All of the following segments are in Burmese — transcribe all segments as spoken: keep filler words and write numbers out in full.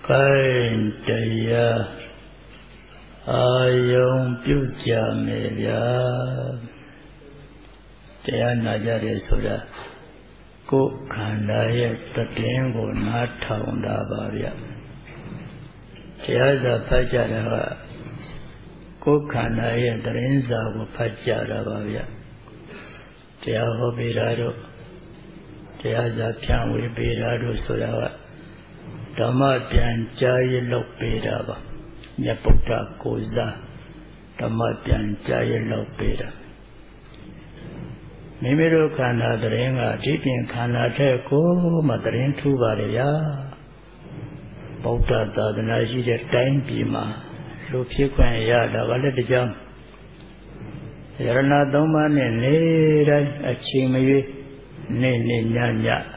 Kain Daya Ayong Pyujameya Daya Najare Sura Ko Kandaya Tatengo Nataunda Bhavya Daya Pajara Ko Kandaya Darinza Pajara Bhavya Daya Hobirado Daya Zapyan Vibirado Sura Dhamma Pyan Jaya Lokpeda Nyaputta Koza Dhamma Pyan Jaya Lokpeda Mimiro Khana Dharenga Dipin Khana Theko Madharin Thubareya Bauta Dadana Jide Time Pima Lupikwan Yada Valadijam Yarana Dhamma Ne Nera Achimwe Ne Ne Nyanya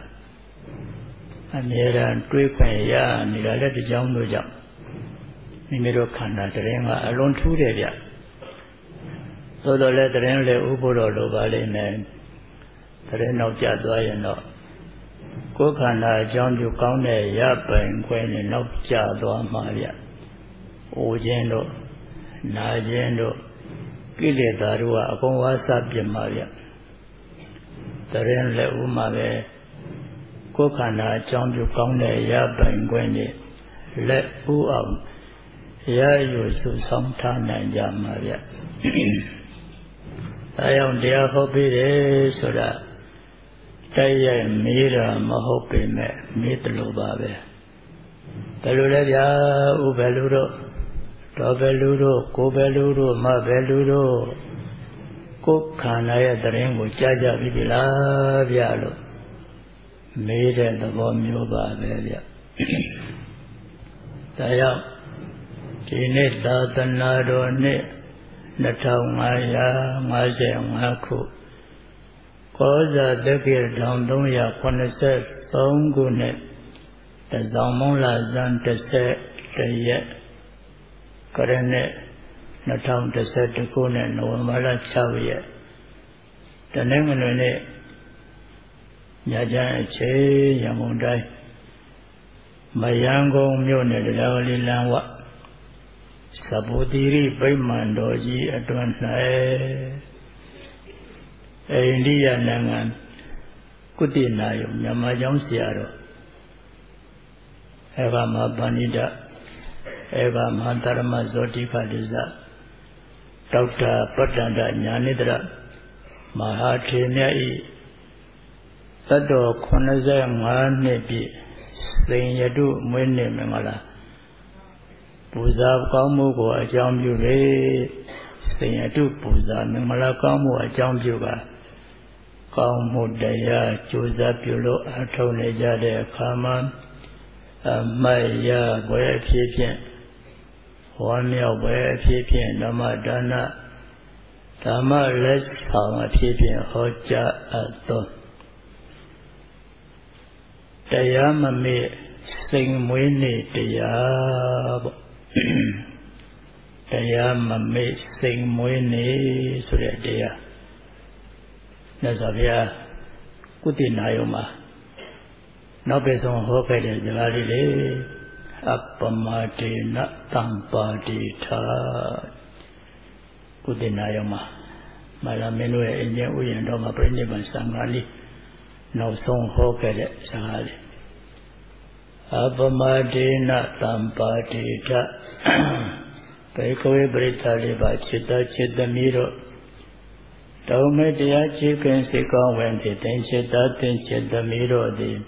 Ameran Twipaya Nirala de Jambuja Nimero Khana Drenga alone two area. So the letter in Le Uburo Valley, the Reno Jadwayano Kokana John Ducane Yapa and Queen and Nok Jadwa Maria Ojendo Najendo Gile Darua Akonwa Sabja Maria the Ren Le Umave Kokana John Ducane Yapa and Queen let who out Yayu sometime and Jamaria. I am dear hobby so that Taya Mira Mahope Mitlobabe Peluradia Ubeluro Tobeluro Cobeluro Mabeluro Cokanaya the rainbow Jaja Vibila Vialo made the Bomuba Belia Taya Kine Datanado Ne Natangaya Maze Koza Dekir Damdoya Koneset Ongune the Zamola Zantese Teye Karene Natang Tese Tukune Nomala Chavia the Nemene Yajan Che Yamundai Mayango Mune the Lavali Langwa Sabudiri Baimandoji Advanai India Nangan Kutinayo Yamayam Siaro Eva Mabanida Eva Mantarama Zotika Liza Doctor Patanda Nyanidra Mahatinai Tado Konaza Manebi Saint Yadu Mwene Mangala Puza Kamu a Jambu Saint Yadu Puza Mangala Kamu a Jambuga Kamu Daya Josa Pulo Atoneja de Kama Maya Boya Pipian Wamia Boya Pipian Namadana Tama Les Kama Pipian Hoja Ato Dayama me sing Winnie Dayab Dayama me sing Winnie Suredea Nazavia Kutinayoma Nobeson Hope de Zalile Appamati Natampati Ta Kutinayoma Malamenu Indian Uyandoma Prindiman Sangali No song Hope de Sangali Abhamadina Tampatita Pekaway Britali Bachita Chidamiro Daumedia Chicken Sikon when the Tenchita Tenchidamiro di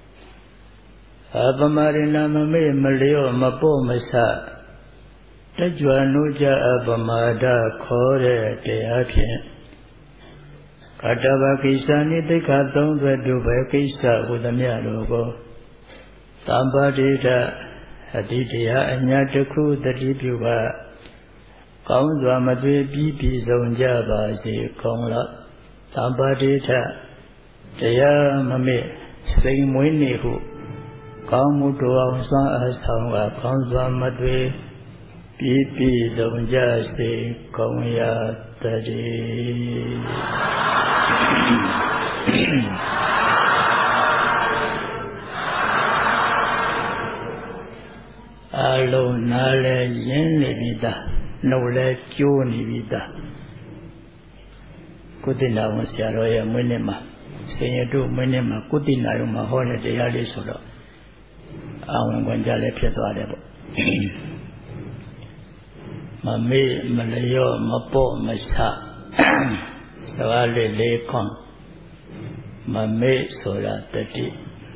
Abhamarina Mame Malio Mapo Masa Tajuanuja Abhamada Kore Teapian Katavakisani de Katon Vedubakisa with a mere logo. Tampadita Aditya Anyataku the Dipuga Kaunza Madwe Bibi Zonjaba Si Kongla Tampadita Daya Mame Sing Winnie who Kaumutu San Asanga Kaunza Madwe Bibi Zonja Si Kongya Tadi လုံးနားလဲရင်းနေပြီသားနှုတ်လဲကျိုးနေပြီသားကုသနာဝန်ဆရာတော်ရဲ့မွေးနေ့မှာစင်ရတုမွေးနေ့မှာကုသနာရုံမှာဟောတဲ့တရားလေးဆိုတော့အဝင်ခွင့်ကြလည်းဖြစ်သွားတယ်ပေါ့မမေ့မလျော့မပေါ့မချစကားလေးလေးခွန်မမေ့ဆိုတာတတိ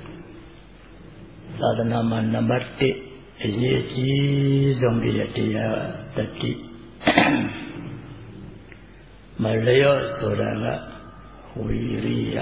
သာသနာမှာနံပါတ်တစ်အရေးကြီးဆုံးတဲ့တရားတတိမလျော့ဆိုတာကဝီရိယ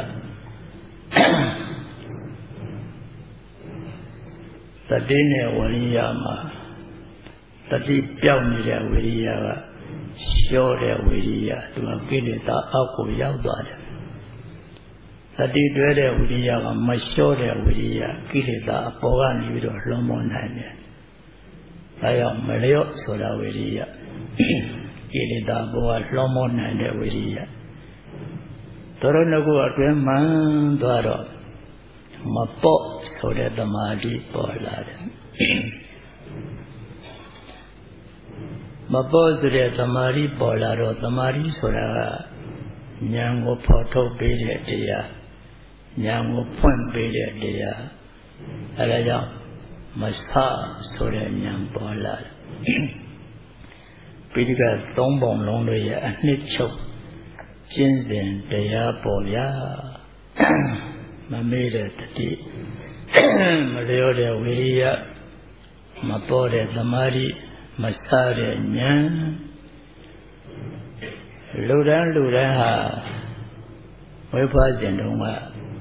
တတိနဲ့ဝီရိယမှာတတိပြောင်းနေတဲ့ဝီရိယကလျှော့တဲ့ဝီရိယသူကကိလေသာအောက်ကိုရောက်သွားတယ်တတိတွဲတဲ့ဝိရိယကမလျှော့တဲ့ဝိရိယကိလေသာအပေါ်ကနေပြီးတော့လွန်မွန်နိုင်တယ်။ဒါကြောင့်မလျော့ဆိုတာဝိရိယကိလေသာအပေါ်ကလွန်မွန်နိုင်တဲ့ဝိရိယတော်တော်ငါအတွင်းမှန်သွားတော့မပေါ့ဆိုတဲ့သမာဓိပေါ်လာတယ်။မပေါ့ဆိုတဲ့သမာဓိပေါ်လာတော့သမာဓိဆိုတာကဉာဏ်ကိုဖော်ထုတ်ပေးတဲ့တရားဉာဏ်ကိုဖွင့်ပေးတဲ့တရားအဲဒါကြောင့်မဆဆိုတဲ့ဉာဏ်ပေါ်လာတယ်ပိဋကသုံးပုံလုံးတွေရဲ့အနှစ်ချုပ်ကျင့်စဉ်တရားပေါ်ဗျာမမေ့တဲ့တတိမလျော့တဲ့ဝိရိယမပေါ်တဲ့သမာဓိမဆတဲ့ဉာဏ်လူတန်းလူတန်းဟာဝိဖွားစဉ်တုန်းက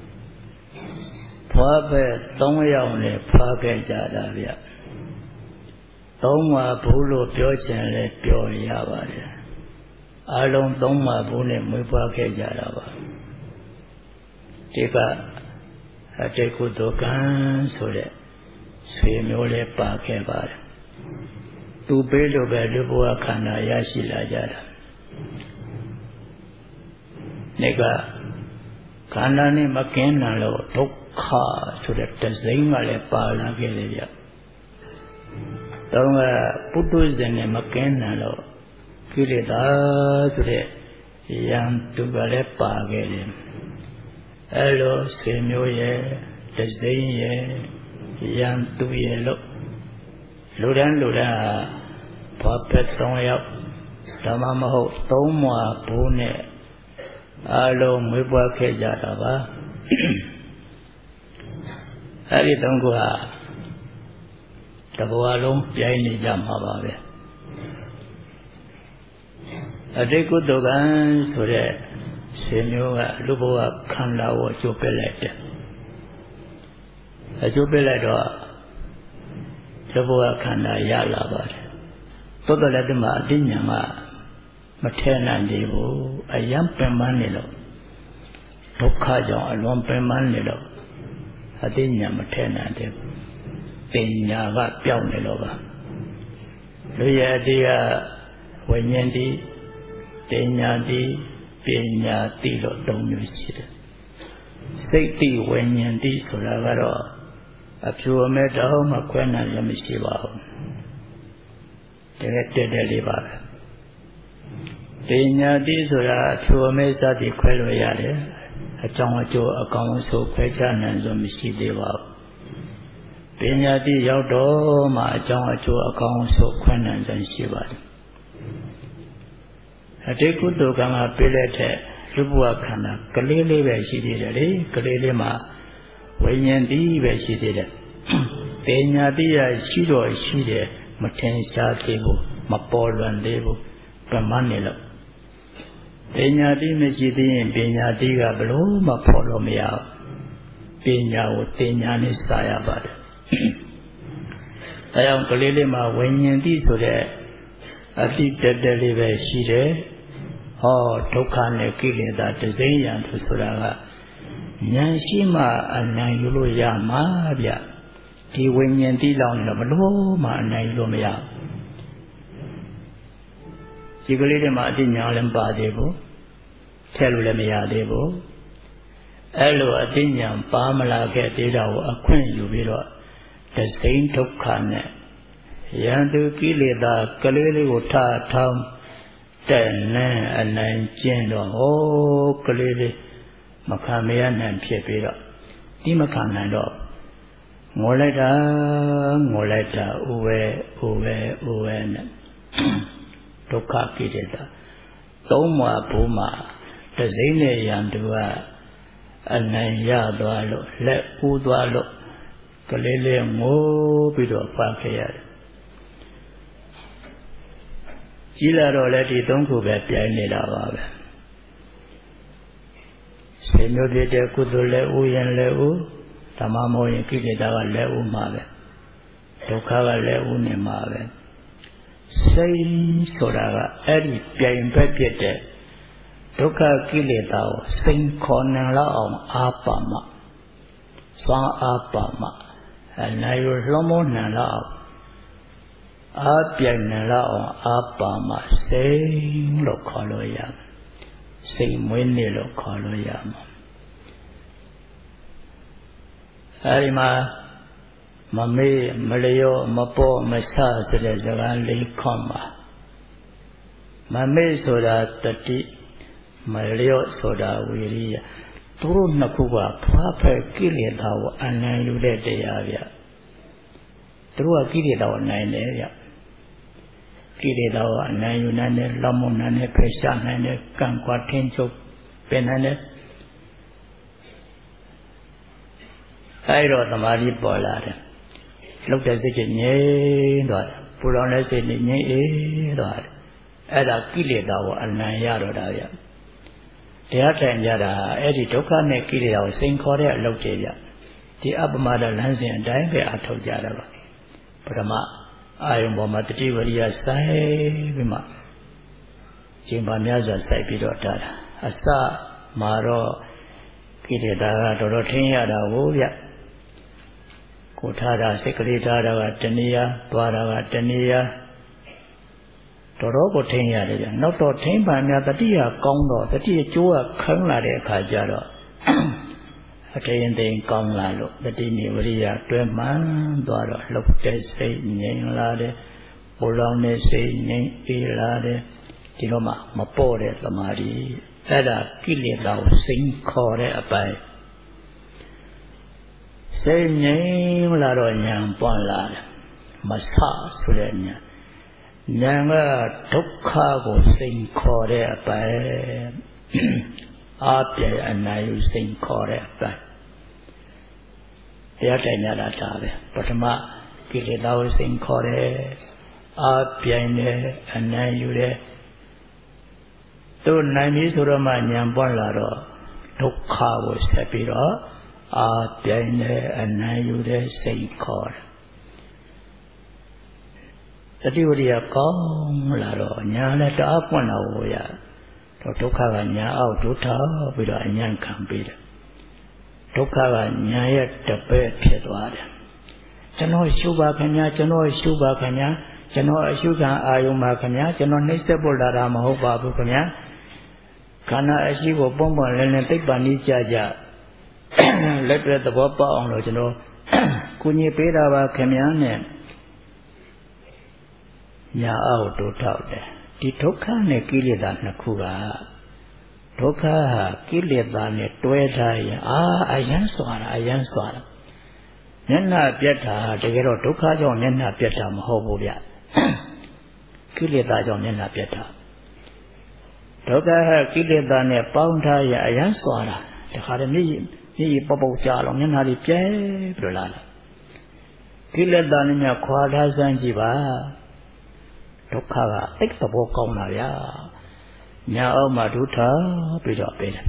ဖွားပဲသုံးယောက်နဲ့ဖွားခဲ့ကြတာဗျသုံးပါဘူးလို့ပြောချင်လဲပြောရပါတယ်အလုံးသုံးပါဘူးနဲ့မွေးဖွားခဲ့ကြတာပါဒီကအတေကုသကံဆိုတဲ့ဆွေမျိုးလေးပါခဲ့ပါတယ်သူပေးလို့ပဲလူဘဝခန္ဓာရရှိလာကြတာနေကခန္ဓာနဲ့မကင်းတာလို့ဒုက္ခဆိုတဲ့တစိမ့်ကလည်းပါလာခဲ့တယ်ဗျ။တော့ကပုထုဇဉ်နဲ့မကင်းတာလို့ကိလေသာဆိုတဲ့ယံသူကလည်းပါခဲ့တယ်။အဲလိုဆွေမျိုးရဲ့တစိမ့်ရဲ့ယံသူရဲ့လို့လူတန်းလူတန်းဟာဘာပဲသုံးယောက်ဓမ္မမဟုတ်သုံးမွာဘူးနဲ့အလုံးမွေးပွားခဲ့ကြတာပါအဲဒီသုံးခုဟာတဘဝလုံးပြိုင်နေကြမှာပါပဲအတိတ်ကုသကံဆိုတဲ့ရှင်မျိုးကလူဘဝခန္ဓာကိုကျုပ်ပစ်လိုက်တယ်အကျုပ်ပစ်လိုက်တော့လူဘဝခန္ဓာရလာပါတယ်သို့တော်လည်းဒီမှာအဋ္ဌဉာဏ်ကမထဲနိုင်သေးဘူးအယံပင်ပန်းနေလို့ဒုက္ခကြောင့်အလွန်ပင်ပန်းနေလို့အသိဉာဏ်မထဲနိုင်သေးဘူးပညာကပြောင်းနေလို့ပါလူရဲ့အတိကဝိညာဉ်တိပညာတိပညာတိလို့သုံးမျိုးရှိတယ်စိတ်တိဝိညာဉ်တိဆိုတာကတော့အဖြူအမဲတောင်မှခွဲနိုင်ရမရှိပါဘူးတကယ်တက်တက်လေးပါပဲပညာတိဆိုတာဖြူအမဲစသည်ခွဲလို့ရတယ်အကြောင်းအကျိုးအကောင်အဆိုးခွဲခြားနိုင်လို့မရှိသေးပါဘူးပညာတိရောက်တော့မှအကြောင်းအကျိုးအကောင်အဆိုးခွဲနိုင်ခြင်းရှိပါတယ်အတိတ်ကုသိုလ်ကံကပြည့်တဲ့ထက်လူဘဝခန္ဓာကလေးလေးပဲရှိသေးတယ်လေကလေးလေးမှာဝိညာဉ်တိပဲရှိသေးတယ်ပညာတိရရှိတော့ရှိတယ်မထင်ရှားသေးဘူးမပေါ်လွင်သေးဘူးပမနေလို့ပညာတိမရှိသေးရင်ပညာတိကဘလို့မှဖော်လို့မရဘူးပညာကိုတင်ညာနဲ့စာရပါတယ်အဲကြောင့်ကလေးလေးမှာဝိညာဉ်တိဆိုတဲ့အတိတက်တက်လေးပဲရှိတယ်ဟောဒုက္ခနဲ့ကိလေသာတစိမ့်ရံဆိုတာကဉာဏ်ရှိမှအနိုင်ယူလို့ရမှာဗျဒီဝိညာဉ်တိလောင်းတော့ဘလို့မှအနိုင်ယူလို့မရဒီကလေးတွေမှာအတိညာလည်းမပါသေးဘူးထည့်လို့လည်းမရသေးဘူးအဲ့လိုအတိညာပါမလာခဲ့သေးတာကိုအခွင့်ယူပြီးတော့တစိမ့်ဒုက္ခနဲ့ယံသူကိလေသာကလေးလေးကိုထားထောင်းတဲ့နဲ့အနိုင်ကျင့်တော့ဟောကလေးလေးမခံမရနိုင်ဖြစ်ပြီးတော့ဒီမခံနိုင်တော့ငိုလိုက်တာငိုလိုက်တာဥဝဲဥဝဲဥဝဲနဲ့ဒုက္ခကိလေသာသုံးမှာဘုမှာတစိမ့်နဲ့ယံသူကအနိုင်ရသွားလို့လက်ဦးသွားလို့ကလေးလေးငိုပြီးတော့ပတ်ခဲ့ရတယ်ကြီးလာတော့လည်းဒီသုံးခုပဲပြိုင်နေတာပါပဲစေမျိုးပြတဲ့ကုသိုလ်လည်းဥယျာဉ်လည်းဥဓမ္မမဟုတ်ရင်ကိလေသာကလည်းဥမှာပဲဒုက္ခကလည်းဥနေမှာပဲစိတ်ဆိုတာကအဲ့ဒီပြိုင်ဘက်ဖြစ်တဲ့ဒုက္ခကိလေသာကိုစိန်ခေါ်နိုင်လောက်အောင်အာပါမစွမ်းအာပါမအနိုင်ရလွှမ်းမိုးနိုင်လောက်အားပြိုင်နိုင်လောက်အောင်အာပါမစိတ်လို့ခေါ်လို့ရမယ်စိတ်မွေးနေလို့ခေါ်လို့ရမှာအဲဒီမှာမမေ့မလျော့မပေါ့မဆဆိုတဲ့စကားလေးခေါ်မှာမမေ့ဆိုတာတတိမလျော့ဆိုတာဝိရိယသူတို့နှစ်ခုကဖွားဖက်ကိလေသာကိုအနိုင်ယူတဲ့တရားဗျသူတို့ကကိလေသာကိုနိုင်တယ်ဗျကိလေသာကိုအနိုင်ယူနိုင်တယ်လောမွန်နိုင်တယ်ဖယ်ရှားနိုင်တယ်ကံကွာထင်းချုပ်ပင်နိုင်တယ်အဲဒါသမာဓိပေါ်လာတယ်လောက်တဲ့စိတ်ကြီးငြိမ်သွားတယ်ပူလောင်တဲ့စိတ်ကြီးငြိမ်အေးသွားတယ်အဲ့ဒါကိလေသာကိုအနိုင်ရတော့တာဗျတရားထိုင်ကြတာအဲ့ဒီဒုက္ခနဲ့ကိလေသာကိုစိန်ခေါ်တဲ့အလုပ်တွေဗျဒီအပမဒလမ်းစဉ်အတိုင်းပဲအထောက်ကြတာပါပထမအာယုံပေါ်မှာတတိဝရိယစိုက်ပြီးမှရှင်ပါများစွာစိုက်ပြီးတော့တာအစမှာတော့ကိလေသာကတော်တော်ထင်းရတာကိုဗျကိုထားတာစိတ်ကလေးထားတာကတဏှာသွားတာကတဏှာတော်တော်ကိုထင်းရတယ်ဗျနောက်တော့ထင်းပါများတတိယကောင်းတော့တတိယကျိုးကခန်းလာတဲ့အခါကျတော့အတရင်သိကောင်းလာလို့တတိနိဝရိယတွဲမှန်းသွားတော့လှုပ်တဲ့စိတ်ငြိမ်လာတယ်ပူလောင်တဲ့စိတ်ငြိမ်အေးလာတယ်ဒီတော့မှမပေါ့တဲ့သမာဓိအဲ့ဒါကိလေသာကိုစိန်ခေါ်တဲ့အပိုင်းစိတ်ငြိမ်လာတော့ဉာဏ်ပွင့်လာတယ်မဆဆိုတဲ့ဉာဏ်ဉာဏ်ကဒုက္ခကိုစိန်ခေါ်တဲ့အပိုင်းအာပြေအနိုင်ယူစိန်ခေါ်တဲ့အပိုင်းတရားတိုင်ရတာဒါပဲပထမကိလေသာကိုစိန်ခေါ်တယ်အာပြိုင်တယ်အနိုင်ယူတယ်တို့နိုင်ပြီဆိုတော့မှဉာဏ်ပွင့်လာတော့ဒုက္ခကိုဆက်ပြီးတော့အာပြိုင်တယ်အနိုင်ယူတယ်စိန်ခေါ်တယ်တတိဝရိယကောင်းလာတော့ညာလည်းတအားပွင့်လာဖို့ရတော့ဒုက္ခကညာအောက်ဒုထပြီးတော့အញ្ញံခံပေးတယ်ဒုက္ခကညာရဲ့တပည့်ဖြစ်သွားတယ်ကျွန်တော်ရှုပါခင်ဗျာကျွန်တော်ရှုပါခင်ဗျာကျွန်တော်အရှုခံအာယုံပါခင်ဗျာကျွန်တော်နှိမ့်ဆက်ဖို့လာတာမဟုတ်ပါဘူးခင်ဗျာခန္ဓာအရှိကိုပုံပွန်လင်းလင်းသိပ္ပံဤကြကြလက်တွေ့သဘောပေါက်အောင်လို့ကျွန်တော်ကုညီပေးတာပါခင်ဗျာနဲ့ညာအောက်တို့ထောက်တယ်ဒီဒုက္ခနဲ့ကိလေသာနှစ်ခုကဒုက္ခဟာကိလေသာနဲ့တွဲထားရင်အာအယံစွာတာအယံစွာတာမျက်နှာပြတ်တာတကယ်တော့ဒုက္ခကြောင့်မျက်နှာပြတ်တာမဟုတ်ဘူးဗျကိလေသာကြောင့်မျက်နှာပြတ်တာဒုက္ခဟာကိလေသာနဲ့ပေါင်းထားရင်အယံစွာတာတခါတည်းမြည်မြည်ပေါပေါကြာလောင်မျက်နှာလေးပြဲပြီးတော့လာတာကိလေသာနဲ့ခွာထားစမ်းကြည့်ပါဒုက္ခကသိသဘောကောင်းတာဗျာညာအောက်မှာဒုထပြီးတော့ပေးတယ်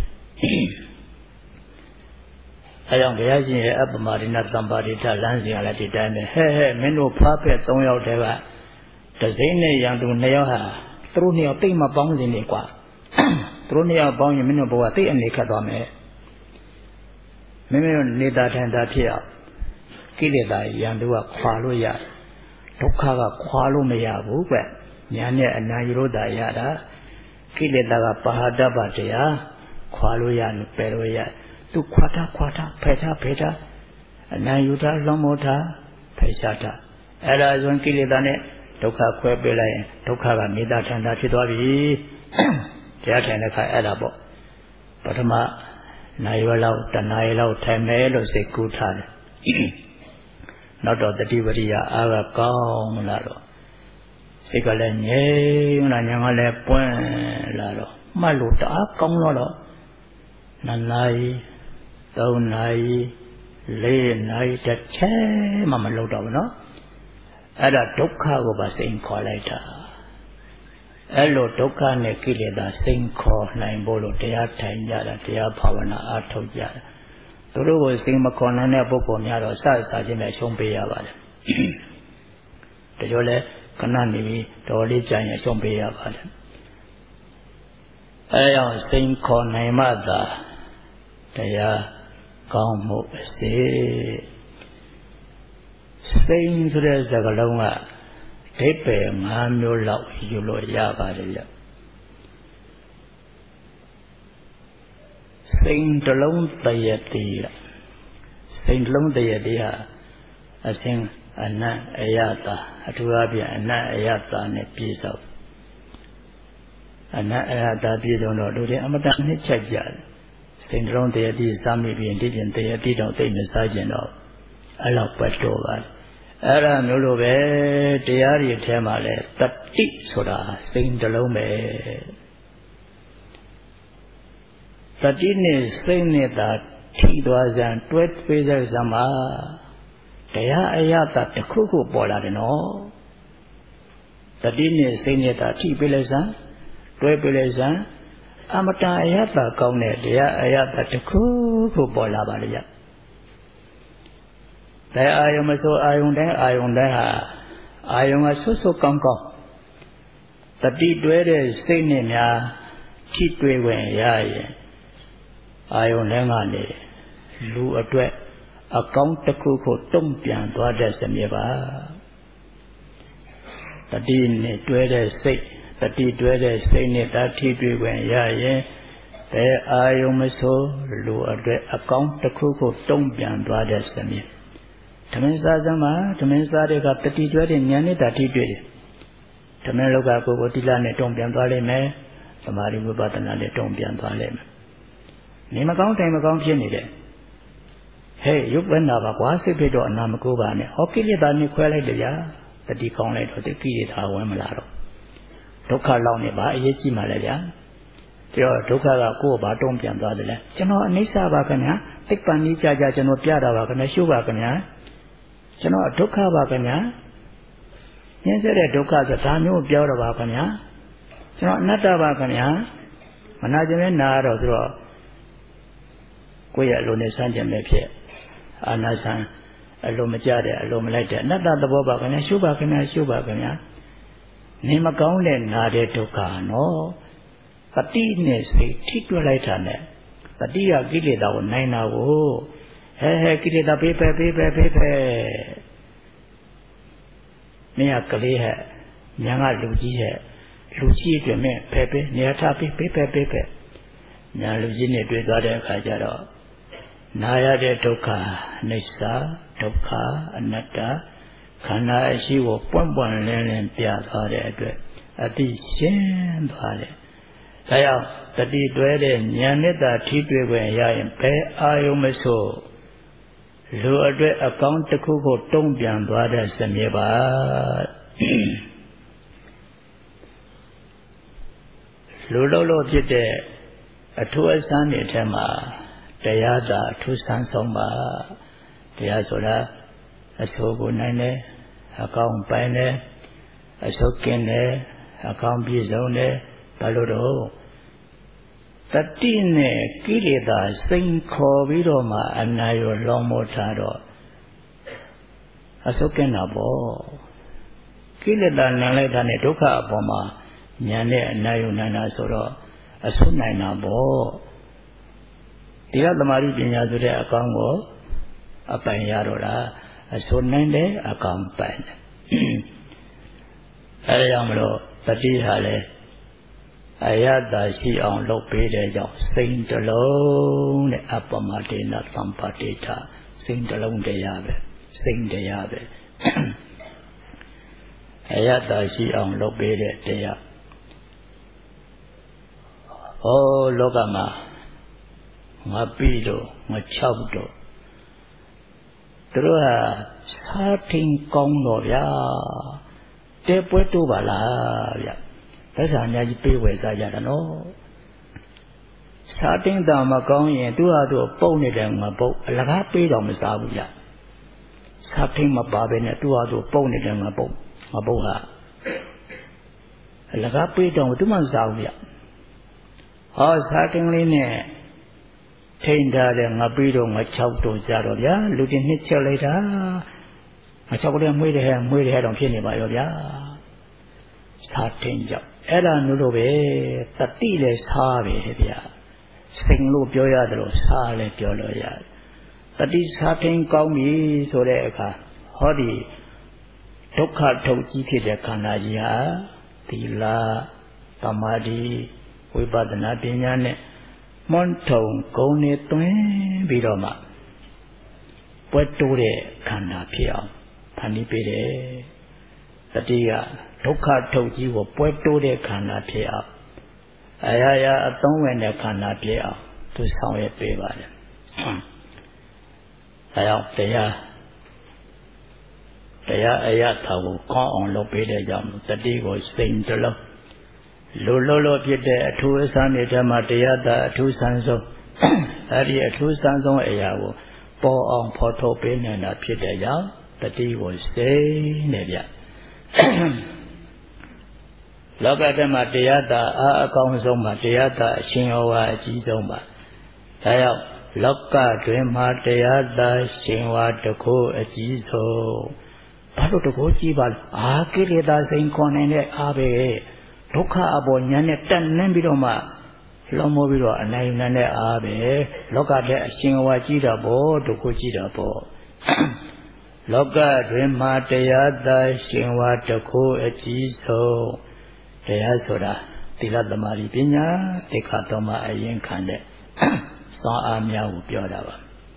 အဲကြောင့်ဘုရားရှင်ရဲ့အပ္ပမဒိနသံပါတိထလမ်းစဉ်ကလည်းဒီတိုင်းပဲဟဲ့ဟဲ့မင်းတို့ဖားဖက်၃ယောက်တည်းကတစိမ့်နဲ့ရန်သူ၂ယောက်ဟာသူတို့၂ယောက်တိတ်မပေါင်းစင်နေกว่าသူတို့၂ယောက်ပေါင်းရင်မင်းတို့ဘဝတိတ်အနေခတ်သွားမယ်မင်းတို့နေတာထန်တာဖြစ်အောင်ကိလေသာရန်သူကခွာလို့ရတယ်ဒုက္ခကခွာလို့မရဘူးကွညာနဲ့အနာယုဒ္ဒရတာကိလေသာကပါဟတပတရားခွာလို့ရတယ်ပယ်လို့ရသူခွာတာခွာတာဖယ်တာဖယ်တာအနာယုဒ္ဒလုံးမောတာဖယ်ရှားတာအဲ့ဒါဆိုကိလေသာနဲ့ဒုက္ခခွဲပေးလိုက်ရင်ဒုက္ခကမေတ္တာထန္တာဖြစ်သွားပြီတရားထိုင်တဲ့အခါအဲ့ဒါပေါ့ပထမနိုင်ရလောက်တနာရီလောက်ထိုင်မယ်လို့စိတ်ကူးထားတယ်နောက်တော့တတိပရိယအားကကောင်းလာတော့စိတ်ကလည်းငြိမ်လာညာကလည်းပွင့်လာတော့မှတ်လို့တအားကောင်းတော့နှစ်နာရီသုံးနာရီလေးနာရီတစ်ချက်မှမလုပ်တော့ဘူးနော်အဲ့ဒါဒုက္ခကိုပါစိန်ခေါ်လိုက်တာအဲ့လိုဒုက္ခနဲ့ကိလေသာစိန်ခေါ်နိုင်ဖို့လို့တရားထိုင်ကြတာတရားဘာဝနာအားထုတ်ကြတာသူတို့ကိုစိန်မခေါ်နိုင်တဲ့ပုဂ္ဂိုလ်များတော့စစချင်းနဲ့ရှုံးပေးရပါတယ်ဒါကြောင့်လဲခဏနေပြီးတော်လေးကြာရင်ရှုံးပေးရပါတယ်အဲကြောင့်စိန်ခေါ်နိုင်မှသာတရားကောင်းမှုအစေစိန်ဆိုတဲ့စကားလုံးကဒိဋ္ဌိ၅မျိုးလောက်ယူလို့ရပါတယ်ဗျစိန်တလုံးတရတိစိန်တလုံးတရတိဟာအစဉ်အနတ်အယတာအထူးအဖြင့်အနတ်အယတာနဲ့ပြည့်စုံအနတ်အယတာပြည့်စုံတော့တို့တွေအမတန်နှစ်ချက်ကြတယ်စိန်တလုံးတရတိစားမိပြီးဒီပြင်တရတိတော့သိမစားကျင်တော့အဲ့လောက်ပဲတော့ပါအဲ့ဒါမျိုးလိုပဲတရားတွေထဲမှာလဲတတိဆိုတာစိန်တလုံးပဲတတိနဲ့စိတ်နဲ့သာထိသွားစံတွဲထွေးတဲ့စံမှာတရားအယတတစ်ခုခုပေါ်လာတယ်နော်တတိနဲ့စိတ်နဲ့သာထိပေးလိုက်စံတွဲပေးလိုက်စံအမတန်အယတကောင်းတဲ့တရားအယတတစ်ခုခုပေါ်လာပါလေဗျတဲ့အာယုံမဆိုအာယုံတိုင်းအာယုံတိုင်းဟာအာယုံကဆွတ်ဆွတ်ကောင်းကောင်းတတိတွဲတဲ့စိတ်နဲ့များထိတွေ့ဝင်ရရင်အာယုံလည်းကနေလူအတွက်အကောင်းတစ်ခုခုတုံ့ပြန်သွားတဲ့စမြဲပါတတိနဲ့တွဲတဲ့စိတ်တတိတွဲတဲ့စိတ်နဲ့တာထိတွေ့ဝင်ရရင်တဲ့အာယုံမဆိုလူအတွက်အကောင်းတစ်ခုခုတုံ့ပြန်သွားတဲ့စမြဲဓမ္မစားစမ်းမှာဓမ္မစားတွေကတတိတွဲတဲ့ဉာဏ်နဲ့တာထိတွေ့တယ်ဓမ္မလောကကိုယ်ကိုတိလနဲ့တုံ့ပြန်သွားလိမ့်မယ်သမာဓိဝိပဿနာနဲ့တုံ့ပြန်သွားလိမ့်မယ်နေမကောင်းတိုင်မကောင်းဖြစ်နေတယ်ဟဲ့ရုပ်ဝဲနာပါကွာစိတ်ဖြစ်တော့အနာမကိုးပါနဲ့ဟောကိလေသာနဲ့ခွဲလိုက်တယ်ဗျာတတိကောင်းလိုက်တော့ဒီကိလေသာဝင်မလာတော့ဒုက္ခလောက်နေပါအရေးကြီးမှလည်းဗျာပြောဒုက္ခကကိုယ်ကိုဘာတုံ့ပြန်သွားတယ်လဲကျွန်တော်အနိစ္စပါခင်ဗျာသိပ္ပံကြီးကြကြကျွန်တော်ပြတာပါခင်ဗျာရှုပါခင်ဗျာကျွန်တော်ဒုက္ခပါခင်ဗျာညှင်းဆဲတဲ့ဒုက္ခဆိုဒါမျိုးပြောတော့ပါခင်ဗျာကျွန်တော်အနတ္တပါခင်ဗျာမနာကျင်နဲ့နာရတော့ဆိုတော့ကိုယ့်ရဲ့အလိုနဲ့ဆန်းကျင်မဲ့ဖြစ်အာနာဆန်းအလိုမကြတဲ့အလိုမလိုက်တဲ့အနတ္တသဘောပါခင်ဗျာရှုပါခင်ဗျာရှုပါခင်ဗျာနေမကောင်းတဲ့နာတဲ့ဒုက္ခနော်တတိနဲ့စိတ်ထိတွေ့လိုက်တာနဲ့တတိယကိလေသာကိုနိုင်တာကိုဟဲဟဲကိလေသာပေးပဲပေးပဲပေးပဲမင်းကကလေးဟဲ့ညာကလူကြီးဟဲ့လူကြီးအတွက်မင်းဖယ်ပေးနေရာထားပေးပေးပဲပေးပဲညာလူကြီးနဲ့တွေ့သွားတဲ့အခါကျတော့နာရတဲ့ဒုက္ခအိစ္ဆာဒုက္ခအနတ္တခန္ဓာအရှိကိုပွန့်ပွန့်လင်းလင်းပြသွားတဲ့အတွက်အတိရှင်းသွားတယ်ဒါကြောင့်တတိတွဲတဲ့ဉာဏ်နဲ့သာထိတွေ့ခွင့်ရရင်ဘယ်အာယုံမဆိုလူအတွက်အကောင်းတစ်ခုကိုတုံ့ပြန်သွားတဲ့စမြဲပါလူလုံးလို့ဖြစ်တဲ့အထူးအဆန်းတွေထဲမှာတရားသာအထူးဆန်းဆုံးပါတရားဆိုတာအဆိုးကိုနိုင်တယ်အကောင်းပိုင်းတယ်အဆိုးကင်းတယ်အကောင်းပြည့်စုံတယ်ဘာလို့တော့တတိနဲ့ကိလေသာစိန်ခေါ်ပြီးတော့မှအနာရောလောမောထားတော့အဆုတ်ကင်းတာပေါ့ကိလေသာနိုင်လိုက်တာနဲ့ဒုက္ခအပေါ်မှာဉာဏ်နဲ့အနာရောနိုင်တာဆိုတော့အဆုတ်နိုင်တာပေါ့ဒီကသမာဓိပညာဆိုတဲ့အကောင်းကိုအပိုင်ရတော့တာအဆုတ်နိုင်တယ်အကောင်းပိုင်တယ်အဲဒါကြောင့်မလို့တတိဟာလဲအယတရှိအောင်လုပ်ပေးတဲ့ကြောင့်စိတ်တလုံးနဲ့အပမတေနသံပါတိထစိတ်တလုံးတရားပဲစိတ်တရားပဲအယတ္တရှိအောင်လုပ်ပေးတဲ့တရားဟောလောကမှာငါပြီးတော့ငါချောက်တော့သူတို့ဟာစားထင်းကောင်းတော့ဗျာတဲပွဲတိုးပါလားဗျလက်စာအများကြီးပေးဝယ်စားကြတာနော်စားတင်းတာမကောင်းရင်သူ့ဟာသူ့ပုတ်နေတယ်ငါပုတ်အလကားပေးတော့မစားဘူးဗျစားတင်းမပါပဲနဲ့သူ့ဟာသူ့ပုတ်နေတယ်ငါပုတ်ငါပုတ်ဟာအလကားပေးတော့သူမှမစားဘူးဗျဟောစားတင်းလေးနဲ့ထိန်ထားတယ်ငါပြီးတော့ငါချောက်တော့ကြတော့ဗျာလူတင်နှစ်ချက်လိုက်တာငါချောက်လည်းမွေးတယ်ဟဲ့မွေးတယ်ဟဲ့တော့ဖြစ်နေပါရောဗျာစားတင်းကြောင့်အဲ့ဒါမျိုးလိုပဲတတိလည်းစားပဲဗျာစိန်လို့ပြောရတယ်လို့စားလည်းပြောလို့ရတယ်တတိစားတင်းကောင်းပြီဆိုတဲ့အခါဟောဒီဒုက္ခထုတ်ကြီးဖြစ်တဲ့ခန္ဓာကြီးဟာသီလသမာဓိဝိပဿနာပညာနဲ့မွန်းထုံကုံနေသွင်းပြီးတော့မှပွဲတိုးတဲ့ခန္ဓာဖြစ်အောင်ဖန်တီးပေးတယ်တတိကဒုက္ခထုတ်ကြီးကိုပွဲတိုးတဲ့ခန္ဓာဖြစ်အောင်အရာရာအသုံးဝင်တဲ့ခန္ဓာဖြစ်အောင်သူဆောင်ရွက်ပေးပါတယ်အဲကြောင့်တရားတရားအယထာကိုကောင်းအောင်လုပ်ပေးတဲ့ကြောင့်တတိကိုစိန်တလုံးလူလုံးလို့ဖြစ်တဲ့အထူးအစမ်းတွေထဲမှာတရားသာအထူးဆန်းဆုံးအဲဒီအထူးဆန်းဆုံးအရာကိုပေါ်အောင်ဖော်ထုတ်ပေးနိုင်တာဖြစ်တဲ့ကြောင့်တတိကိုစိန်နေဗျလောကထဲမှာတရားသာအားအကောင်းဆုံးပါတရားသာအရှင်ဟောဝါအကြီးဆုံးပါဒါကြောင့်လောကတွင်မှာတရားသာရှင်ဝါတခိုးအကြီးဆုံးဘာလို့တခိုးကြီးပါလဲအာကိလေသာစိန်ခေါ်နိုင်တဲ့အားပဲဒုက္ခအပေါ်ညာနဲ့တက်နှင်းပြီးတော့မှလွန်မိုးပြီးတော့အနိုင်နိုင်တဲ့အားပဲလောကထဲအရှင်ဝါကြီးတာပေါ့ဒုက္ခကြီးတာပေါ့လောကတွင်မှာတရားသာရှင်ဝါတခိုးအကြီးဆုံးတရားဆိုတာသီလသမာဓိပညာတိခါတော်မှာအရင်ခံတဲ့စွမ်းအားများကိုပြောတာပါ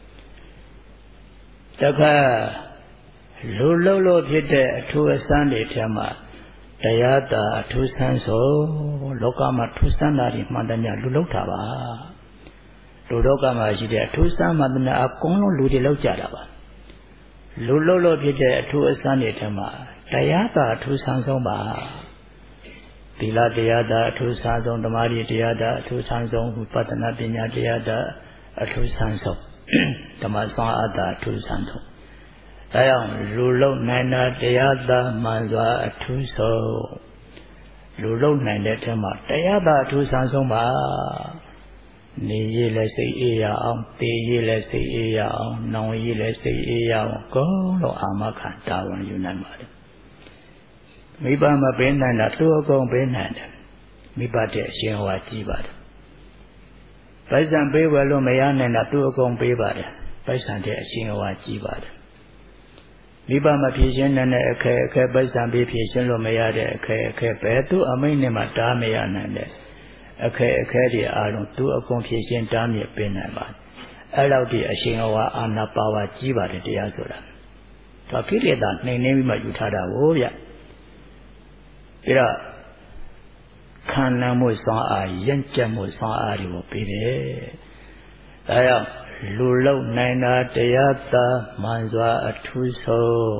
တခါလူလုံးလို့ဖြစ်တဲ့အထူးအစမ်းတွေထဲမှာတရားသာအထူးဆန်းဆုံးလောကမှာထူးဆန်းတာတွေမှန်တယ်များလူလောက်တာပါလူလောကမှာရှိတဲ့အထူးဆန်းမှန်တယ်အကုန်လုံးလူတွေလောက်ကြတာပါလူလုံးလို့ဖြစ်တဲ့အထူးအစမ်းတွေထဲမှာတရားသာအထူးဆန်းဆုံးပါသီလတရားသာအထူးဆန်းဆုံးဓမ္မရီတရားသာအထူးဆန်းဆုံးဝိပဿနာပညာတရားသာအထူးဆန်းဆုံးဓမ္မစွမ်းအားသာအထူးဆန်းဆုံးဒါကြောင့်လူလုံနိုင်တာတရားသာမှန်စွာအထူးဆုံးလူလုံနိုင်တဲ့ထဲမှာတရားသာအထူးဆန်းဆုံးပါနေရည်လည်းစိတ်အေးရအောင်သေရည်လည်းစိတ်အေးရအောင်နောင်ရည်လည်းစိတ်အေးရအောင်ကောင်းတော့အာမခံတာဝန်ယူနိုင်ပါတယ်မိဘမပေးနိုင်တာသူ့အကုန်ပေးနိုင်တယ်မိဘတဲ့အရှင်ဟောကြီးပါတယ်ပိုက်ဆံပေးဝယ်လို့မရနိုင်တာသူ့အကုန်ပေးပါတယ်ပိုက်ဆံတဲ့အရှင်ဟောကြီးပါတယ်မိဘမဖြည့်ရှင်းနိုင်တဲ့အခက်အခဲပိုက်ဆံပေးဖြည့်ရှင်းလို့မရတဲ့အခက်အခဲပဲသူ့အမိန့်နဲ့မှတားမရနိုင်တဲ့အခက်အခဲတွေအားလုံးသူ့အကုန်ဖြည့်ရှင်းတားမြစ်ပေးနိုင်ပါတယ်အဲ့လောက်ဒီအရှင်ဟောအာနာပါဝါကြီးပါတယ်တရားဆိုတာဒါကိလေသာနှိမ်နှင်းပြီးမှယူထားတာကိုဗျပြီးတော့ခန္ဓာမှုစွမ်းအားရင့်ကျက်မှုစွမ်းအားတွေကိုပေးတယ်ဒါကြောင့်လူလုံနိုင်တာတရားသာမှန်စွာအထူးဆုံး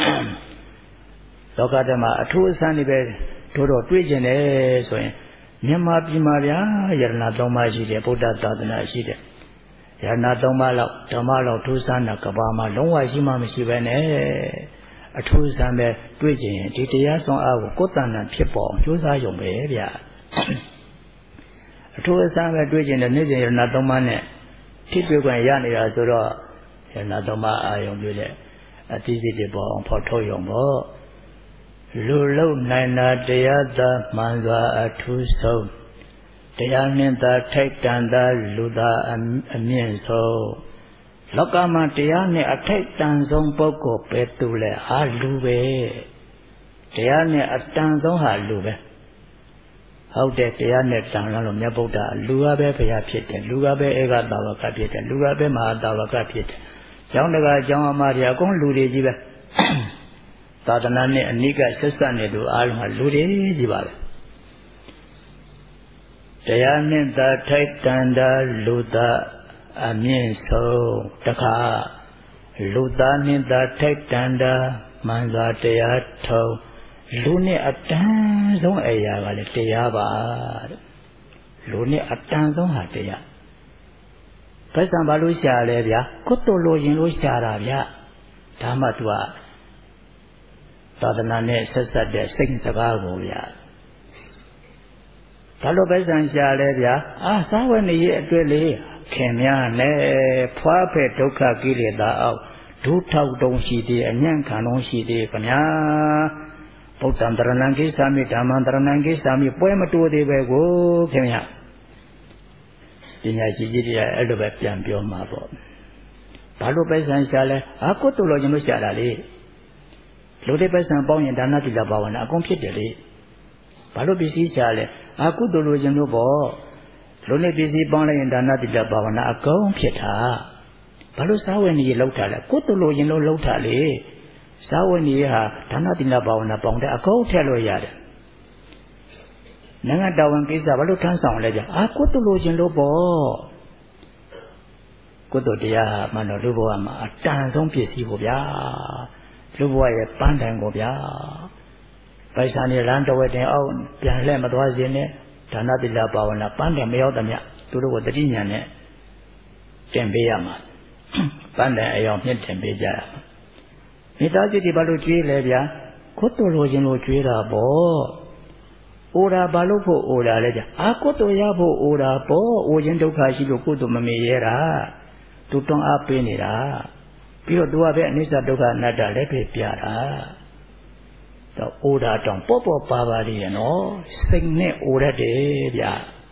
လောကဓမ္မအထူးအဆန်းတွေပဲတို့တော့တွေ့ကျင်တယ်ဆိုရင်မြန်မာပြည်မှာဗျာယရဏသုံးပါးရှိတယ်ဗုဒ္ဓသာသနာရှိတယ်ယရဏသုံးပါးလောက်ဓမ္မလောက်ထူးဆန်းတာကဘာမှလုံးဝရှိမှမရှိပဲနဲ့အထူးဆန်းပဲတွေ့ကျင်ရင်ဒီတရားစွမ်းအားကိုကိုယ်တဏ္ဍာဖြစ်ပေါ်ကြိုးစားရုံပဲဗျာအထူးအဆန်းပဲတွေ့ကျင်တဲ့နေ့စဉ်ယရဏသုံးပါးနဲ့ထိတွေ့ခွင့်ရနေတာဆိုတော့ယရဏသုံးပါးအာယုံပြုတဲ့အတိစိတ်တွေပေါ်အောင်ဖော်ထုတ်ရုံပေါ့လူလုံနိုင်တာတရားသာမှန်စွာအထူးဆုံးတရားနှင့်သာထိုက်တန်သာလူသာအမြင့်ဆုံးလောကမှာတရားနဲ့အထိုက်တန်ဆုံးပုဂ္ဂိုလ်ပဲသူလဲဟာလူပဲတရားနဲ့အတန်ဆုံးဟာလူပဲဟုတ်တယ်တရားနဲ့တန်လို့မြတ်ဗုဒ္ဓလူကပဲဘုရားဖြစ်တယ်လူကပဲဧကတာဝကဖြစ်တယ်လူကပဲမဟာတာဝကဖြစ်တယ်ကျောင်းတကာကျောင်းအမတွေအကုန်လူတွေကြီးပဲသာသနာနဲ့အနိကဆက်ဆက်နေသူအားလုံးကလူတွေကြီးပါပဲတရားနဲ့သာထိုက်တန်တာလူသားအမြင့်ဆုံးတခါလူသားနဲ့သာထိုက်တန်တာမှန်စွာတရားထုံးလူနဲ့အတန်းဆုံးအရာကလည်းတရားပါတဲ့လူနဲ့အတန်းဆုံးဟာတရားဘယ်စံဘာလို့ရှာလဲဗျာကိုယ်တော်လိုရင်လို့ရှာတာဗျာဒါမှသူကသာသနာနဲ့ဆက်ဆက်တဲ့စိတ်စကားကိုဗျာဘာလို့ပဲစံရှာလဲဗျာအာသာဝနေရဲ့အတွက်လေခင်များနဲ့ဖွားဖက်ဒုက္ခကိလေသာအောက်ဒုထောက်တုံးရှိသေးအညံ့ခံတုံးရှိသေးခင်ဗျာဗုဒ္ဓံတရဏံကိစ္ဆာမိဓမ္မံတရဏံကိစ္ဆာမိပွဲမတိုးသေးပဲကိုခင်ဗျာပညာရှိကြီးတွေကအဲ့လိုပဲပြန်ပြောမှာပေါ့ဘာလို့ပဲစံရှာလဲအာကိုယ်တို့လိုချင်လို့ရှာတာလေလူတွေပဲစံပေါင်းရင်ဒါနတိလဘာဝနာအကုန်ဖြစ်တယ်လေဘာလို့ပစ္စည်းရှာလဲအာကုသိုလ်လိုချင်လို့ပေါ့လူနဲ့ပစ္စည်းပေါင်းလိုက်ရင်ဒါနတိလဘာဝနာအကုန်ဖြစ်တာဘာလို့စာဝေနေရလောက်တာလဲကုသိုလ်လိုချင်လို့လောက်တာလေစာဝေနေရဟာဒါနတိလဘာဝနာပေါင်းတဲ့အကုန်ထည့်လို့ရတယ်နိုင်ငံတော်ဝင်ကိစ္စဘာလို့ထမ်းဆောင်လဲကြအာကုသိုလ်လိုချင်လို့ပေါ့ကုသိုလ်တရားမှတော့လူဘဝမှာအတန်ဆုံးပစ္စည်းကိုဗျာလူဘဝရဲ့ပန်းတိုင်ကိုဗျာပိုက်ဆံနေလမ်းတော်ဝဲတင်အောင်ပြန်လှည့်မသွားစေနဲ့ဒါနတိလဘာဝနာပန်းတိုင်မရောက်သမျှသူတို့ကိုတတိညာနဲ့တင်ပေးရမှာပန်းတိုင်အယောင်မြင့်တင်ပေးကြရမှာမိသားစုတွေဘာလို့ကြွေးလဲဗျာကုသိုလ်လိုချင်လို့ကြွေးတာပေါ့အိုတာဘာလို့ဖို့အိုတာလဲကြအာကုသိုလ်ရဖို့အိုတာပေါ့အိုခြင်းဒုက္ခရှိလို့ကုသိုလ်မမေ့ရတာသူတွန်းအားပေးနေတာပြီးတော့သူကပဲအနိစ္စဒုက္ခအနတ္တလည်းပြပြတာတော့အိုတာတောင်ပေါ့ပေါ့ပါပါလေးရနော်စိတ်နဲ့အိုရတယ်ဗျာ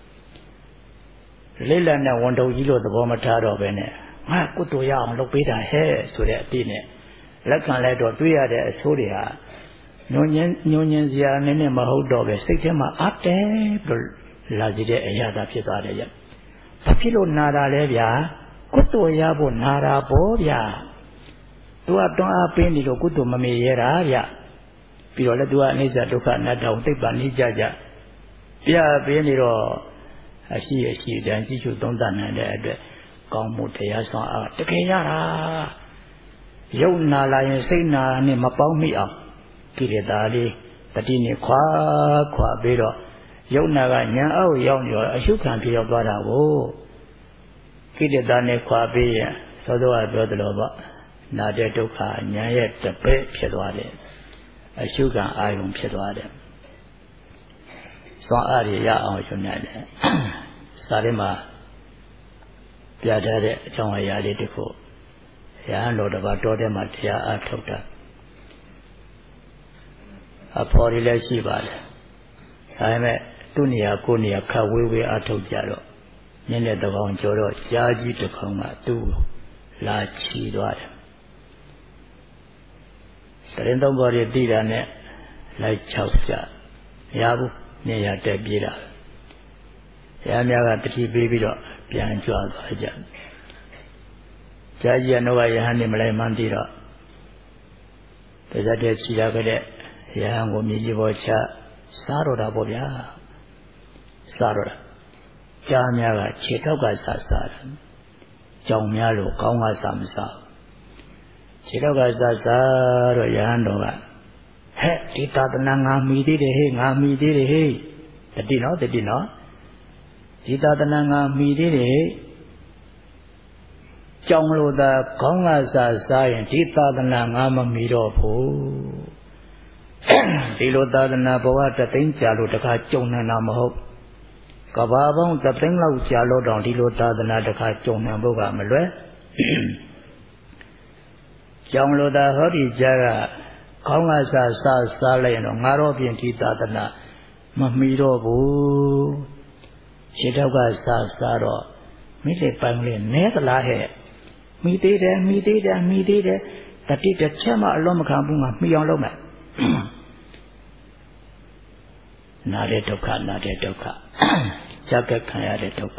လိလနဲ့ဝန်တုံကြီးလို့သဘောမထားတော့ပဲနဲ့ငါကုသိုလ်ရအောင်လုပ်ပေးတာဟဲ့ဆိုတဲ့အတိနဲ့လက်ခံလိုက်တော့တွေးရတဲ့အဆိုးတွေဟာညွန်ညင်းညွန်ညင်းစရာနည်းနည်းမဟုတ်တော့ပဲစိတ်ထဲမှာအတဲပြီးလာကြည့်တဲ့အရာသာဖြစ်သွားတယ်ဗျဘာဖြစ်လို့နာတာလဲဗျာကုသိုလ်ရဖို့နာတာပေါ့ဗျာသူကတွန်းအားပေးနေလို့ကုသိုလ်မမေ့ရတာဗျပြီးတော့လည်းသူကအနိစ္စဒုက္ခအနတ္တကိုသိပ္ပံနေကြကြပြပေးနေတော့အရှိအရှိတန်ကြည့်ချုပ်သုံးသပ်နိုင်တဲ့အတွက်ကောင်းမှုတရားဆောင်အားတကယ်ရတာယုံနာလာရင်စိတ်နာနဲ့မပေါင်းမိအောင်ကိလေသာလေးတတိနဲ့ခွာခွာပြီးတော့ယုံနာကညာအောက်ရောက်ရောအရှုခံပြေရောက်သွားတာကိုကိလေသာနဲ့ခွာပြီးရင်သောသောကပြောသလိုပေါ့နာတဲ့ဒုက္ခညာရဲ့တပည့်ဖြစ်သွားတယ်အရှုခံအာယုံဖြစ်သွားတယ်သွားအားရရအောင်ယူနေတယ်စာထဲမှာပြထားတဲ့အကြောင်းအရာလေးတစ်ခုရဟန်းတော်တစ်ပါးတော်ထဲမှာတရားအားထုတ်တာအဖော်ရလည်းရှိပါတယ်ဒါပေမဲ့သူ့နေရာကိုယ်နေရာခတ်ဝေးဝေးအားထုတ်ကြတော့နည်းနည်းတကောင်ကျော်တော့ကြားကြီးတစ်ခေါင်ကသူ့လာချီသွားတယ်တရင်သုံးပေါ်ရည်တည်တာနဲ့လိုက်ချောက်ကြမရဘူးနေရာတက်ပြေးတာဘုရားများကတတိပေးပြီးတော့ပြန်ကြွသွားကြကြားကြီးကတော့ယဟန်နေမလိုက်မှန်းသိတော့ပါဇတ်တဲ့ချီလာခဲ့တဲ့ယဟန်ကိုမြေကြီးပေါ်ချစားတော့တာပေါ့ဗျာစားတော့တာကြားများကခြေထောက်ကစားစားတယ်ကြောင်များလို့ကောင်းကစားမစားခြေထောက်ကစားစားတော့ယဟန်တော်ကဟဲ့ဒီသာသနာငါမိသေးတယ်ဟေ့ငါမိသေးတယ်ဟေ့တတိနော်တတိနော်ဒီသာသနာငါမိသေးတယ်ကြောင်လို့သာခေါင်းကစားစားရင်ဒီသာသနာငါမမိတော့ဘူးဒီလိုသာသနာဘဝတသိန်းကြာလို့တခါကြုံနေတာမဟုတ်ကဘာပေါင်းတသိန်းလောက်ကြာလို့တောင်ဒီလိုသာသနာတခါကြုံနေဖို့ကမလွယ်ကြောင်လို့သာဟောဒီကြားကခေါင်းကစားစားစားလိုက်ရင်တော့ငါတော့ပြင်ဒီသာသနာမမီတော့ဘူးခြေထောက်ကစားစားတော့မိလေပိုင်လေးနဲသလားဟဲ့မိသေးတယ်မိသေးတယ်မိသေးတယ်တတိတစ်ချက်မှအလုံးမခံဘူးငါမိအောင်လုပ်မယ်နာတဲ့ဒုက္ခနာတဲ့ဒုက္ခဇက်ကခံရတဲ့ဒုက္ခ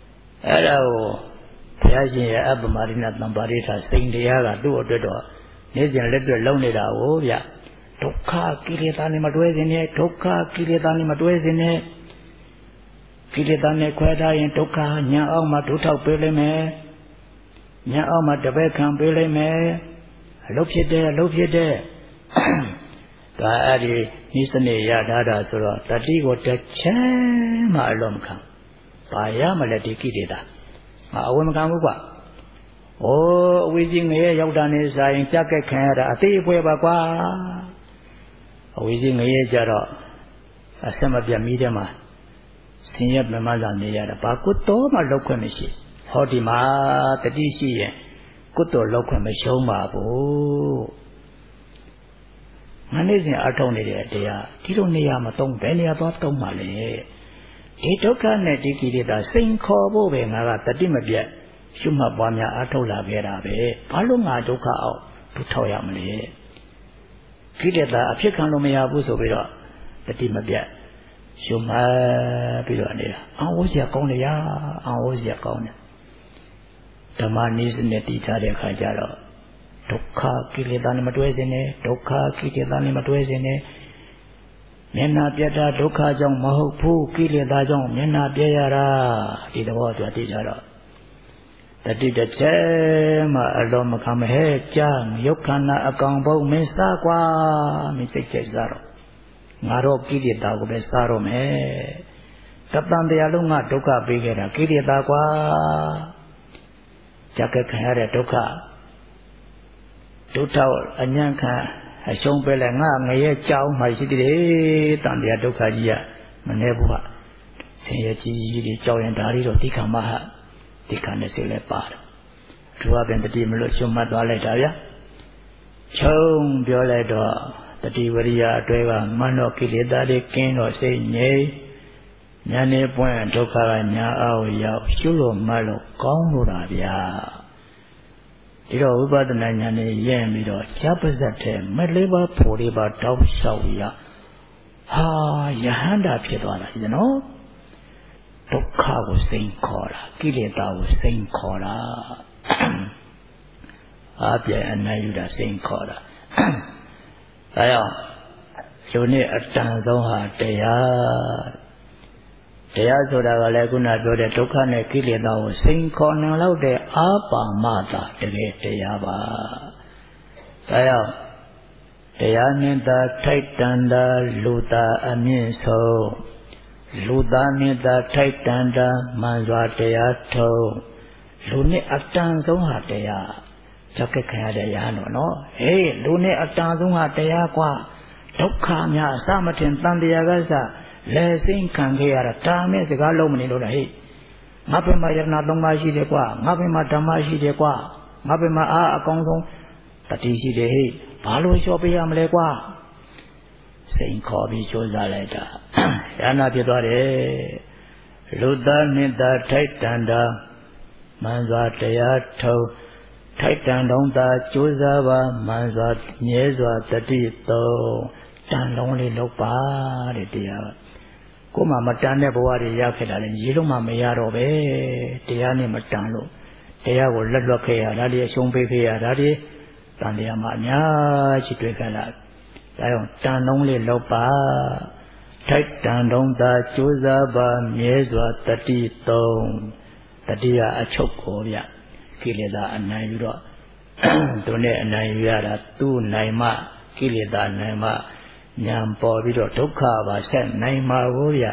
အဲ့ဒါကိုဘုရားရှင်ရဲ့အပ္ပမရိဏသံပါရိထာစိန်တရားကသူ့အတွက်တော့နေ့စဉ်လက်တွေ့လုံးနေတာကိုဗျဒုက္ခကိလေသာနဲ့မတွဲစင်နဲ့ဒုက္ခကိလေသာနဲ့မတွဲစင်နဲ့ကိလေသာနဲ့ခွဲထားရင်ဒုက္ခညာအောင်မှဒုထောက်ပေးလိုက်မယ်ညာအောင်မှတပည့်ခံပေးလိုက်မယ်အလုပ်ဖြစ်တယ်အလုပ်ဖြစ်တယ်ဒါအဲ့ဒီဤစနစ်ရထားတာဆိုတော့တတိကိုတစ်ချက်မှအလုံးမခံဘာရမလဲဒီကိလေသာငါအဝယ်မခံဘူးကွာဩအဝိဇ္ဇငရဲရောက်တာနဲ့စာရင်ကြက်ကက်ခံရတာအသေးအဖွဲပါကွာအဝိဇ္ဇငရဲကြတော့အဆက်မပြတ်မိတယ်မှာဆင်းရဲပြမလာနေရတာဘာကုတော်မှလောက်ခွင့်မရှိဟောဒီမှာတတိရှိရင်ကုတော်လောက်ခွင့်မရှုံးပါဘူးမနေ့စဉ်အထောက်နေတဲ့တရားဒီလိုနေရာမသုံးဘယ်နေရာသွားသုံးပါလဲဒီဒုက္ခနဲ့ဒီကိလေသာစိန်ခေါ်ဖို့ပဲငါကတတိမပြတ်ရှုမှတ်ပွားများအထောက်လာခဲ့တာပဲဘာလို့ငါဒုက္ခအောင်ဒုထောက်ရမလဲကိလေသာအဖြစ်ခံလို့မရဘူးဆိုပြီးတော့တတိမပြတ်ရှုမှတ်ပြီးတော့နေတာအောင်းဝစီကောင်းတယ်ရာအောင်းဝစီကောင်းတယ်ဓမ္မနည်းစနစ်တည်ထားတဲ့အခါကျတော့ဒုက္ခကိလေသာနဲ့မတွဲစင်နဲ့ဒုက္ခကိလေသာနဲ့မတွဲစင်နဲ့မျက်နာပြတ်တာဒုက္ခကြောင့်မဟုတ်ဘူးကိလေသာကြောင့်မျက်နာပြရတာဒီသဘောသူတည်ကြတော့တတိတစ်ချက်မှအလုံးမခံမဟဲကြာယုတ်ခန္ဓာအကောင်ဘုံမင်းစားကွာမင်းစိတ်ကြိုက်စားတော့ငါတော့ကိလေသာကိုပဲစားတော့မယ်တပံတရားလုံးကဒုက္ခပေးခဲ့တာကိလေသာကွာကြက်ကခံရတဲ့ဒုက္ခဒုထောက်အညံ့ခံအရှုံးပဲလဲငါငရဲကြောင်းမှရှိသေးတယ်တန်တရားဒုက္ခကြီးကမနေဘူးဟာဆင်းရဲကြီးကြီးတွေကြောက်ရင်ဒါလေးတော့တိခါမဟာတိခါနဲ့စိတ်လဲပါတယ်သူကပြန်တတိမလို့ရှုံးမှတ်သွားလိုက်တာဗျာချုံပြောလိုက်တော့တတိဝရိယအတွဲကမန္တောကိလေသာတွေကင်းတော့စိတ်ငြိမ်ဉာဏ်နဲ့ပွင့်ဒုက္ခကညာအောက်ရောက်ရှုလို့မှတ်လို့ကောင်းလို့တာဗျာဒီတော့ဝိပဿနာဉာဏ်နဲ့ရင့်ပြီးတော့ဈာပဇတ်ထဲမလေးပါဖို့လေးပါတောက်လျှောက်ရဟာယဟန္တာဖြစ်သွားတာဒီနော်ဒုက္ခကိုစိန်ခေါ်တာကိလေသာကိုစိန်ခေါ်တာအပြည့်အနိုင်ယူတာစိန်ခေါ်တာဒါကြောင့်လူနဲ့အတန်ဆုံးဟာတရားတရားဆိုတာကလည်းခုနပြောတဲ့ဒုက္ခနဲ့ကိလေသာကိုစိန်ခေါ်နိုင်လို့တဲ့အာပါမတာတကယ်တရားပါဒါကြောင့်တရားနဲ့သာထိုက်တန်တာလူသာအမြင့်ဆုံးလူသားနဲ့သာထိုက်တန်တာမှန်စွာတရားထုံးလူနဲ့အတန်ဆုံးဟာတရားကြောက်ကခံရတဲ့ရဟန်းတော်နော်ဟေးလူနဲ့အတန်ဆုံးဟာတရားကွာဒုက္ခများအစမထင်တန်တရားကစားလဲစိန်ခံခဲ့ရတာဒါမဲ့စကားလုံးမနေလို့လားဟဲ့ငါဘယ်မှာယရဏသုံးပါးရှိတယ်ကွာငါဘယ်မှာဓမ္မရှိတယ်ကွာငါဘယ်မှာအားအကောင်းဆုံးတတိရှိတယ်ဟဲ့ဘာလို့လျှော့ပေးရမလဲကွာစိန်ခေါ်ပြီးကြိုးစားလိုက်တာရဟနာဖြစ်သွားတယ်လူသားနှင့်သာထိုက်တန်တာမှန်စွာတရားထုံးထိုက်တန်တော့သာကြိုးစားပါမှန်စွာမြဲစွာတတိသုံးတန်လုံးလေးလောက်ပါတဲ့တရားကိုမှမတန်တဲ့ဘဝတွေရခဲ့တာလေရေလုံးမှမရတော့ပဲတရားနဲ့မတန်လို့တရားကိုလက်လွတ်ခဲ့ရတာလေအရှုံးပေးခဲ့ရတာလေတန်တရားမှအများကြီးတွေ့ခဲ့လာဒါကြောင့်တန်လုံးလေးလောက်ပါထိုက်တန်တော့သာကြိုးစားပါမြဲစွာတတိသုံးတတိယအချုပ်ကိုဗျကိလေသာအနိုင်ယူတော့သူနဲ့အနိုင်ယူရတာသူ့နိုင်မှကိလေသာနိုင်မှဉာဏ်ပေါ်ပြီးတော့ဒုက္ခပါဆက်နိုင်မှာကိုဗျ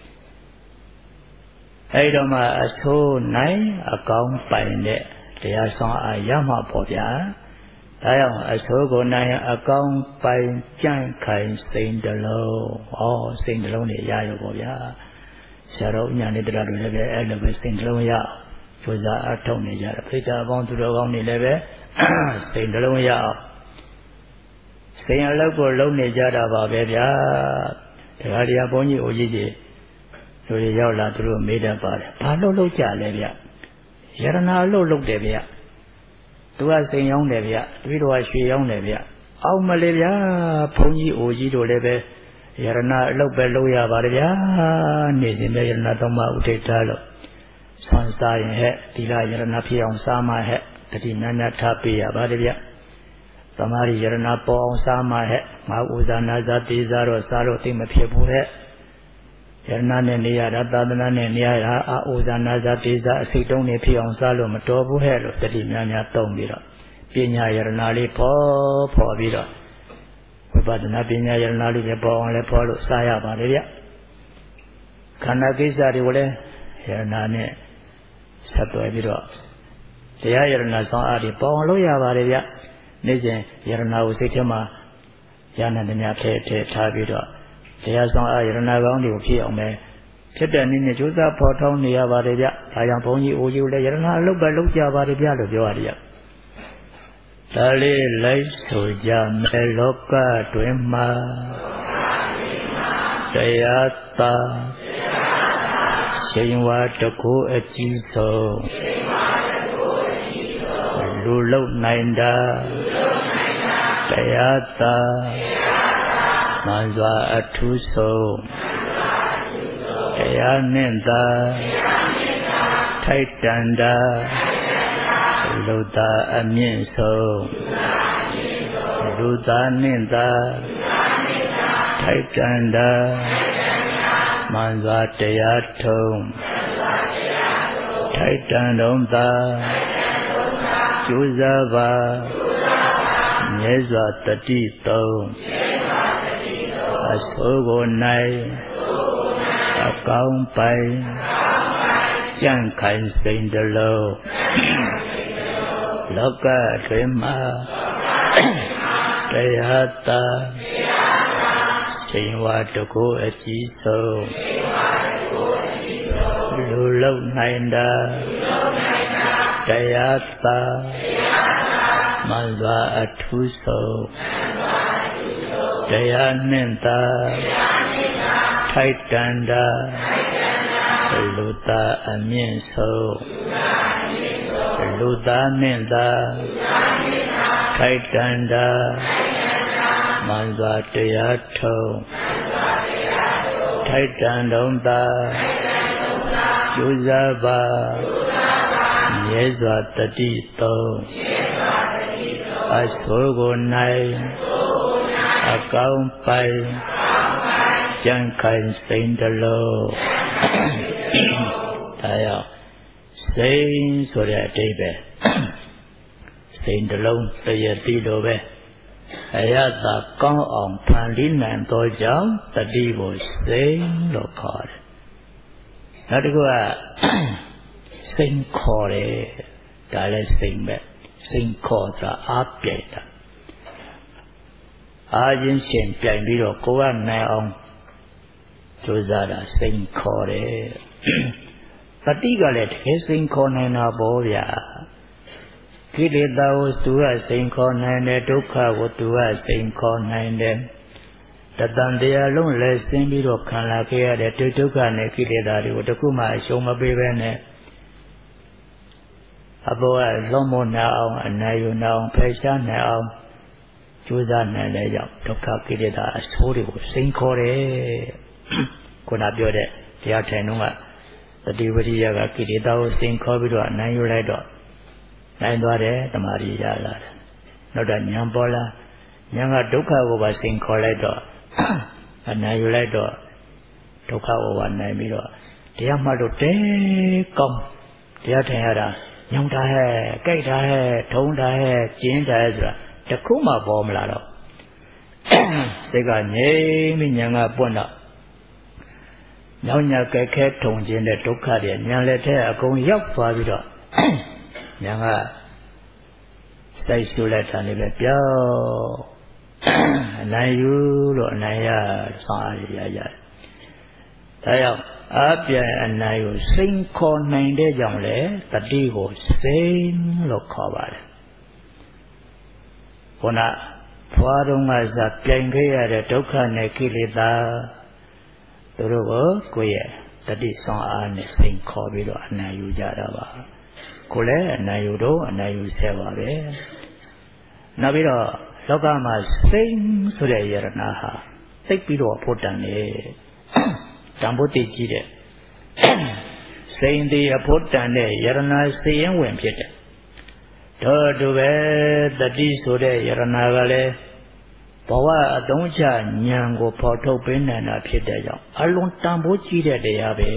အဲ့တော့မှအဆိုးနိုင်အကောင်းပိုင်တဲ့တရားဆောင်အားရမှာပေါ့ဗျာဒါကြောင့်အဆိုးကိုနိုင်အကောင်းပိုင်ကြံ့ခိုင်စိန်တလုံးဩစိန်တလုံးနဲ့ရရောပေါ့ဗျာဆရာတော်ညာနဲ့တရားတွေလည်းပဲအဲ့လိုပဲစိန်တလုံးရကြိုးစားအထောက်နေကြတယ်ဖိတ်တာပေါင်းသူတော်ကောင်းတွေလည်းပဲစိန်တလုံးရအောင်စိန်အလုပ်ကိုလုံးနေကြတာပါပဲဗျာတရားတရားဘုန်းကြီးအိုကြီးကြီးတို့ရရောက်လာသူတို့မေးတတ်ပါတယ်ဘာလို့လုံးကြလဲဗျယရနာအလုပ်လုပ်တယ်ဗျသူကစိန်ရောင်းတယ်ဗျတပည့်တော်ကရွှေရောင်းတယ်ဗျအောက်မလေးဗျာဘုန်းကြီးအိုကြီးတို့လည်းပဲယရနာအလုပ်ပဲလုပ်ရပါတယ်ဗျာနေစဉ်ပဲယရနာသုံးပါးဥထိတ်ထားလို့ဆွမ်းစားရင်ဟဲ့ဒီလားယရနာဖြစ်အောင်စားမှဟဲ့တတိနာနာထားပေးရပါတယ်ဗျသမารိယရဏပေါ်အောင်စားမှဟဲ့ငါဥဇာနာဇာတေဇာတော့စားလို့သိမဖြစ်ဘူးဟဲ့ယရဏနဲ့နေရတာသာသနာနဲ့နေရတာအာဥဇာနာဇာတေဇာအစိတ်တုံးနေဖြစ်အောင်စားလို့မတော်ဘူးဟဲ့လို့တတိများများသုံးပြီးတော့ပညာယရဏလေးပေါ်ပေါ်ပြီးတော့ဝိပဿနာပညာယရဏလေးလည်းပေါ်အောင်လည်းပေါ်လို့စားရပါတယ်ဗျခန္ဓာကိစ္စတွေကိုလည်းယရဏနဲ့ဆက်သွယ်ပြီးတော့တရားယရဏဆောင်အားတွေပေါ်အောင်လုပ်ရပါတယ်ဗျနေ့စဉ်ယရဏကိုစိတ်ထဲမှာဉာဏ်နဲ့များထဲထဲထားပြီးတော့တရားဆောင်အားယရဏကောင်းတွေကိုဖြစ်အောင်ပဲဖြစ်တဲ့နည်းနဲ့ကြိုးစားဖော်ထုတ်နေရပါတယ်ဗျဒါကြောင့်ဘုန်းကြီးအိုကြီးလည်းယရဏအလုပ်ပဲလုပ်ကြပါတယ်ဗျလို့ပြောရတယ်ဒါလေးလိုက်ဆိုကြမယ်လောကတွင်မှာတရားသာရှင်ဝါတကူအကြီးဆုံးလူလုံနိုင်တာတရားသာမှန်စွာအထူးဆုံးတရားနှင့်သာထိုက်တန်တာလူသားအမြင့်ဆုံးလူသားနှင့်သာထိုက်တန်တာမှန်စွာတရားထုံးထိုက်တန်တော်သာကျိုးစားပါမြဲစွာတတိသုံးအဆိုးကိုနိုင်အကောင်းပိုင်ကြံ့ခိုင်စိန်တလုံးလောကတွင်မှာတရားသာရှင်ဝါတကူအကြီးဆုံးလူလုံနိုင်တာတရားသာမှန်စွာအထူးဆုံးတရားနှင့်သာထိုက်တန်တာလူသားအမြင့်ဆုံးလူသားနှင့်သာထိုက်တန်တာမှန်စွာတရားထုံးထိုက်တန်တော်သာကျိုးစားပါမြဲစွာတတိသုံးအဆိုးကိုနိုင်အကောင်းပိုင်ကြံ့ခိုင်စိန်တလုံးဒါရောက်စိန်ဆိုတဲ့အဓိပ္ပာယ်စိန်တလုံးတရတိလိုပဲအရသာကောင်းအောင်ဖန်တီးနိုင်သောကြောင့်တတိကိုစိန်လို့ခေါ်တယ်နောက်တစ်ခုကစိန်ခေါ်တယ်ဒါလည်းစိန်ပဲစိန်ခေါ်ဆိုတာအားပြိုင်တာအားချင်းရှင်ပြိုင်ပြီးတော့ကိုယ်ကနိုင်အောင်ကြိုးစားတာစိန်ခေါ်တယ်တတိကလည်းတကယ်စိန်ခေါ်နိုင်တာပေါ့ဗျာကိလေသာကိုသူကစိန်ခေါ်နိုင်တယ်ဒုက္ခကိုသူကစိန်ခေါ်နိုင်တယ်တတန်တရားလုံးလည်းဆင်းပြီးတော့ခံလာခဲ့ရတဲ့ဒုက္ခနဲ့ကိလေသာတွေကိုတခုမှအရှုံးမပေးဘဲနဲ့အဘောကလုံးမနာအောင်အနာယူနာအောင်ဖယ်ရှားနိုင်အောင်ကြိုးစားနိုင်တဲ့ကြောင့်ဒုက္ခကိလေသာအဆိုးတွေကိုစိန်ခေါ်တယ်ခုနပြောတဲ့တရားထိုင်တော့ကတတိဝရိယကကိလေသာကိုစိန်ခေါ်ပြီးတော့အနာယူလိုက်တော့နိုင်သွားတယ်တမာရီရလာတယ်နောက်တော့ဉာဏ်ပေါ်လာဉာဏ်ကဒုက္ခကိုပါစိန်ခေါ်လိုက်တော့အနာယူလိုက်တော့ဒုက္ခကိုပါနိုင်ပြီးတော့တရားမှတ်လို့တဲကောင်းတရားထိုင်ရတာညောင်တာဟဲ့ကြိုက်တာဟဲ့ထုံတာဟဲ့ကျင်းတာဟဲ့ဆိုတာတခုမှပေါ်မလာတော့စိတ်ကငြိမ်ပြီးဉာဏ်ကပွင့်တော့ညောင်ညာကြက်ခဲထုံခြင်းတဲ့ဒုက္ခတွေဉာဏ်လက်ထဲအကုန်ရောက်သွားပြီးတော့ဉာဏ်ကစိုက်ရှုလိုက်တာလည်းပဲပြောင်းအနိုင်ယူလို့အနိုင်ရဆောင်အားရရတယ်ဒါကြောင့်အပြည့်အနိုင်ကိုစိန်ခေါ်နိုင်တဲ့ကြောင့်လေတတိကိုစိန်လို့ခေါ်ပါတယ်ခုနဖွာတော်ကစားပြိုင်ခဲ့ရတဲ့ဒုက္ခနဲ့ကိလေသာသူတို့ကိုကိုယ့်ရဲ့တတိဆောင်အားနဲ့စိန်ခေါ်ပြီးတော့အနိုင်ယူကြတာပါကိုလည်းအနိုင်ယူတော့အနိုင်ယူဆဲပါပဲနောက်ပြီးတော့လောကမှာစိန်ဆိုတဲ့ယရဏဟာသိပြီးတော့ဖို့တန်တယ်တန်ဖို့တည်ကြည့်တဲ့စိန်ဒီအဖို့တန်တဲ့ယရဏစေရင်ဝင်ဖြစ်တယ်တထို့တူပဲတတိဆိုတဲ့ယရနာကလည်းဘဝအသုံးချဉာဏ်ကိုဖော်ထုတ်ပေးနိုင်တာဖြစ်တဲ့ကြောင့်အလွန်တန်ဖိုးကြီးတဲ့တရားပဲ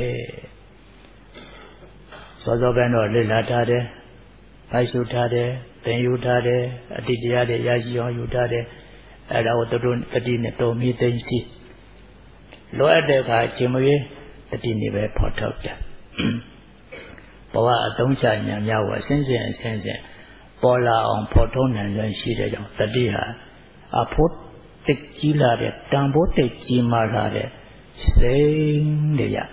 စောစောကတော့လေ့လာထားတယ်ဖိုက်ရှုထားတယ်သင်ယူထားတယ်အတိတရားတွေရရှိအောင်ယူထားတယ်အဲ့ဒါကိုသူတို့တတိနဲ့တော်မီသိသိလိုအပ်တဲ့အခါအချိန်မရွေးတတိနဲ့ပဲဖော်ထုတ်တယ်ဘဝအသုံးချဉာဏ်များကိုအစဉ်စဉ်အစဉ်စဉ်ပေါ်လာအောင်ဖော်ထုတ်နိုင်ရရှိတဲ့ကြောင့်တတိဟာအဖို့တိတ်ကြီးလာတဲ့တန်ဖိုးတိတ်ကြီးမားလာတဲ့စိတ်တွေရ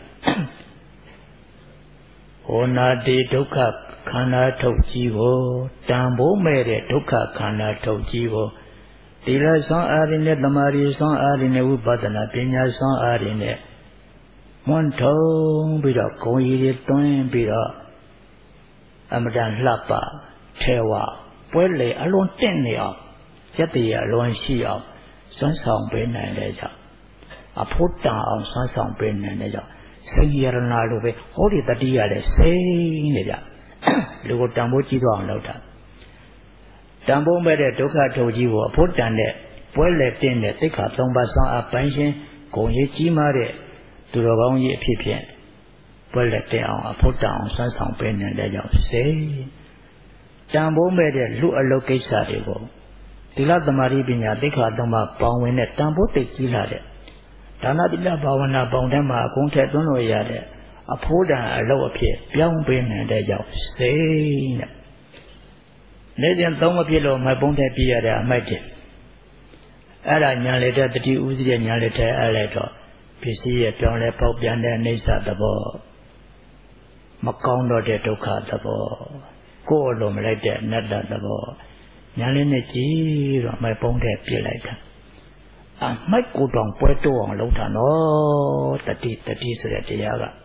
ဟောနာတိဒုက္ခခန္ဓာထုတ်ကြီးကိုတန်ဖိုးမဲ့တဲ့ဒုက္ခခန္ဓာထုတ်ကြီးကိုဒီလဆွမ်းအားရင်းနဲ့တမာရီဆွမ်းအားရင်းနဲ့ဝိပဿနာပညာဆွမ်းအားရင်းနဲ့မွန်းထုံပြီးတော့ဂုံရည်တွေတွင်းပြီးတော့အမတန်လှပထဲဝပွဲလေအလွန်တင့်နေအောင်စက်တည်းအလွန်ရှိအောင်စွမ်းဆောင်ပေးနိုင်တဲ့ကြောင့်အဖို့တန်အောင်စွမ်းဆောင်ပေးနိုင်တဲ့ကြောင့်စိတ်ရဏလိုပဲဟောဒီတတိရလည်းစိတ်နေကြလူကိုတန်ဖိုးကြီးသွားအောင်လုပ်တာတန်ဖိုးမဲ့တဲ့ဒုက္ခထုတ်ကြီးကိုအဖို့တန်တဲ့ပွဲလေတင့်တဲ့သိက္ခာသုံးပါးစွမ်းအားပိုင်းရှင်ဂုံရေးကြီးမားတဲ့သူတော်ကောင်းကြီးအဖြစ်ဖြင့်ပွဲလေတင့်အောင်အဖို့တန်အောင်စွမ်းဆောင်ပေးနိုင်တဲ့ကြောင့်စိတ်တန်ဖိုးမဲ့တဲ့လူအလုပ်ကိစ္စတွေကိုသီလသမာဓိပညာသိက္ခာသုံးပါးပေါင်းဝင်တဲ့တန်ဖိုးသိကြီးလာတဲ့ဒါနသီလဘာဝနာပေါင်းထဲမှာအကုန်ထည့်သွင်းလို့ရတဲ့အဖို့တန်အလုပ်အဖြစ်ပြောင်းပေးနိုင်တဲ့ကြောင့်စိတ်နဲ့နေစဉ်သုံးမဖြစ်လို့မိုက်ပုံးထဲပြရတဲ့အမိုက်တယ်အဲ့ဒါညာလေတဲ့တတိဥစည်းရဲ့ညာလေတဲ့အဲ့လိုက်တော့ပစ္စည်းရဲ့ပြောင်းလဲပေါက်ပြန်တဲ့အိဋ္ဌသဘောမကောင်းတော့တဲ့ဒုက္ခသဘောကိုယ်အလိုမလိုက်တဲ့အနတ္တသဘောညာလေးနဲ့ကြည့်တော့မိုက်ပုံးထဲပြလိုက်တာအမိုက်ကိုတောင်ပွဲတော့အောင်လုပ်တာနော်တတိတတိဆိုတဲ့တရားက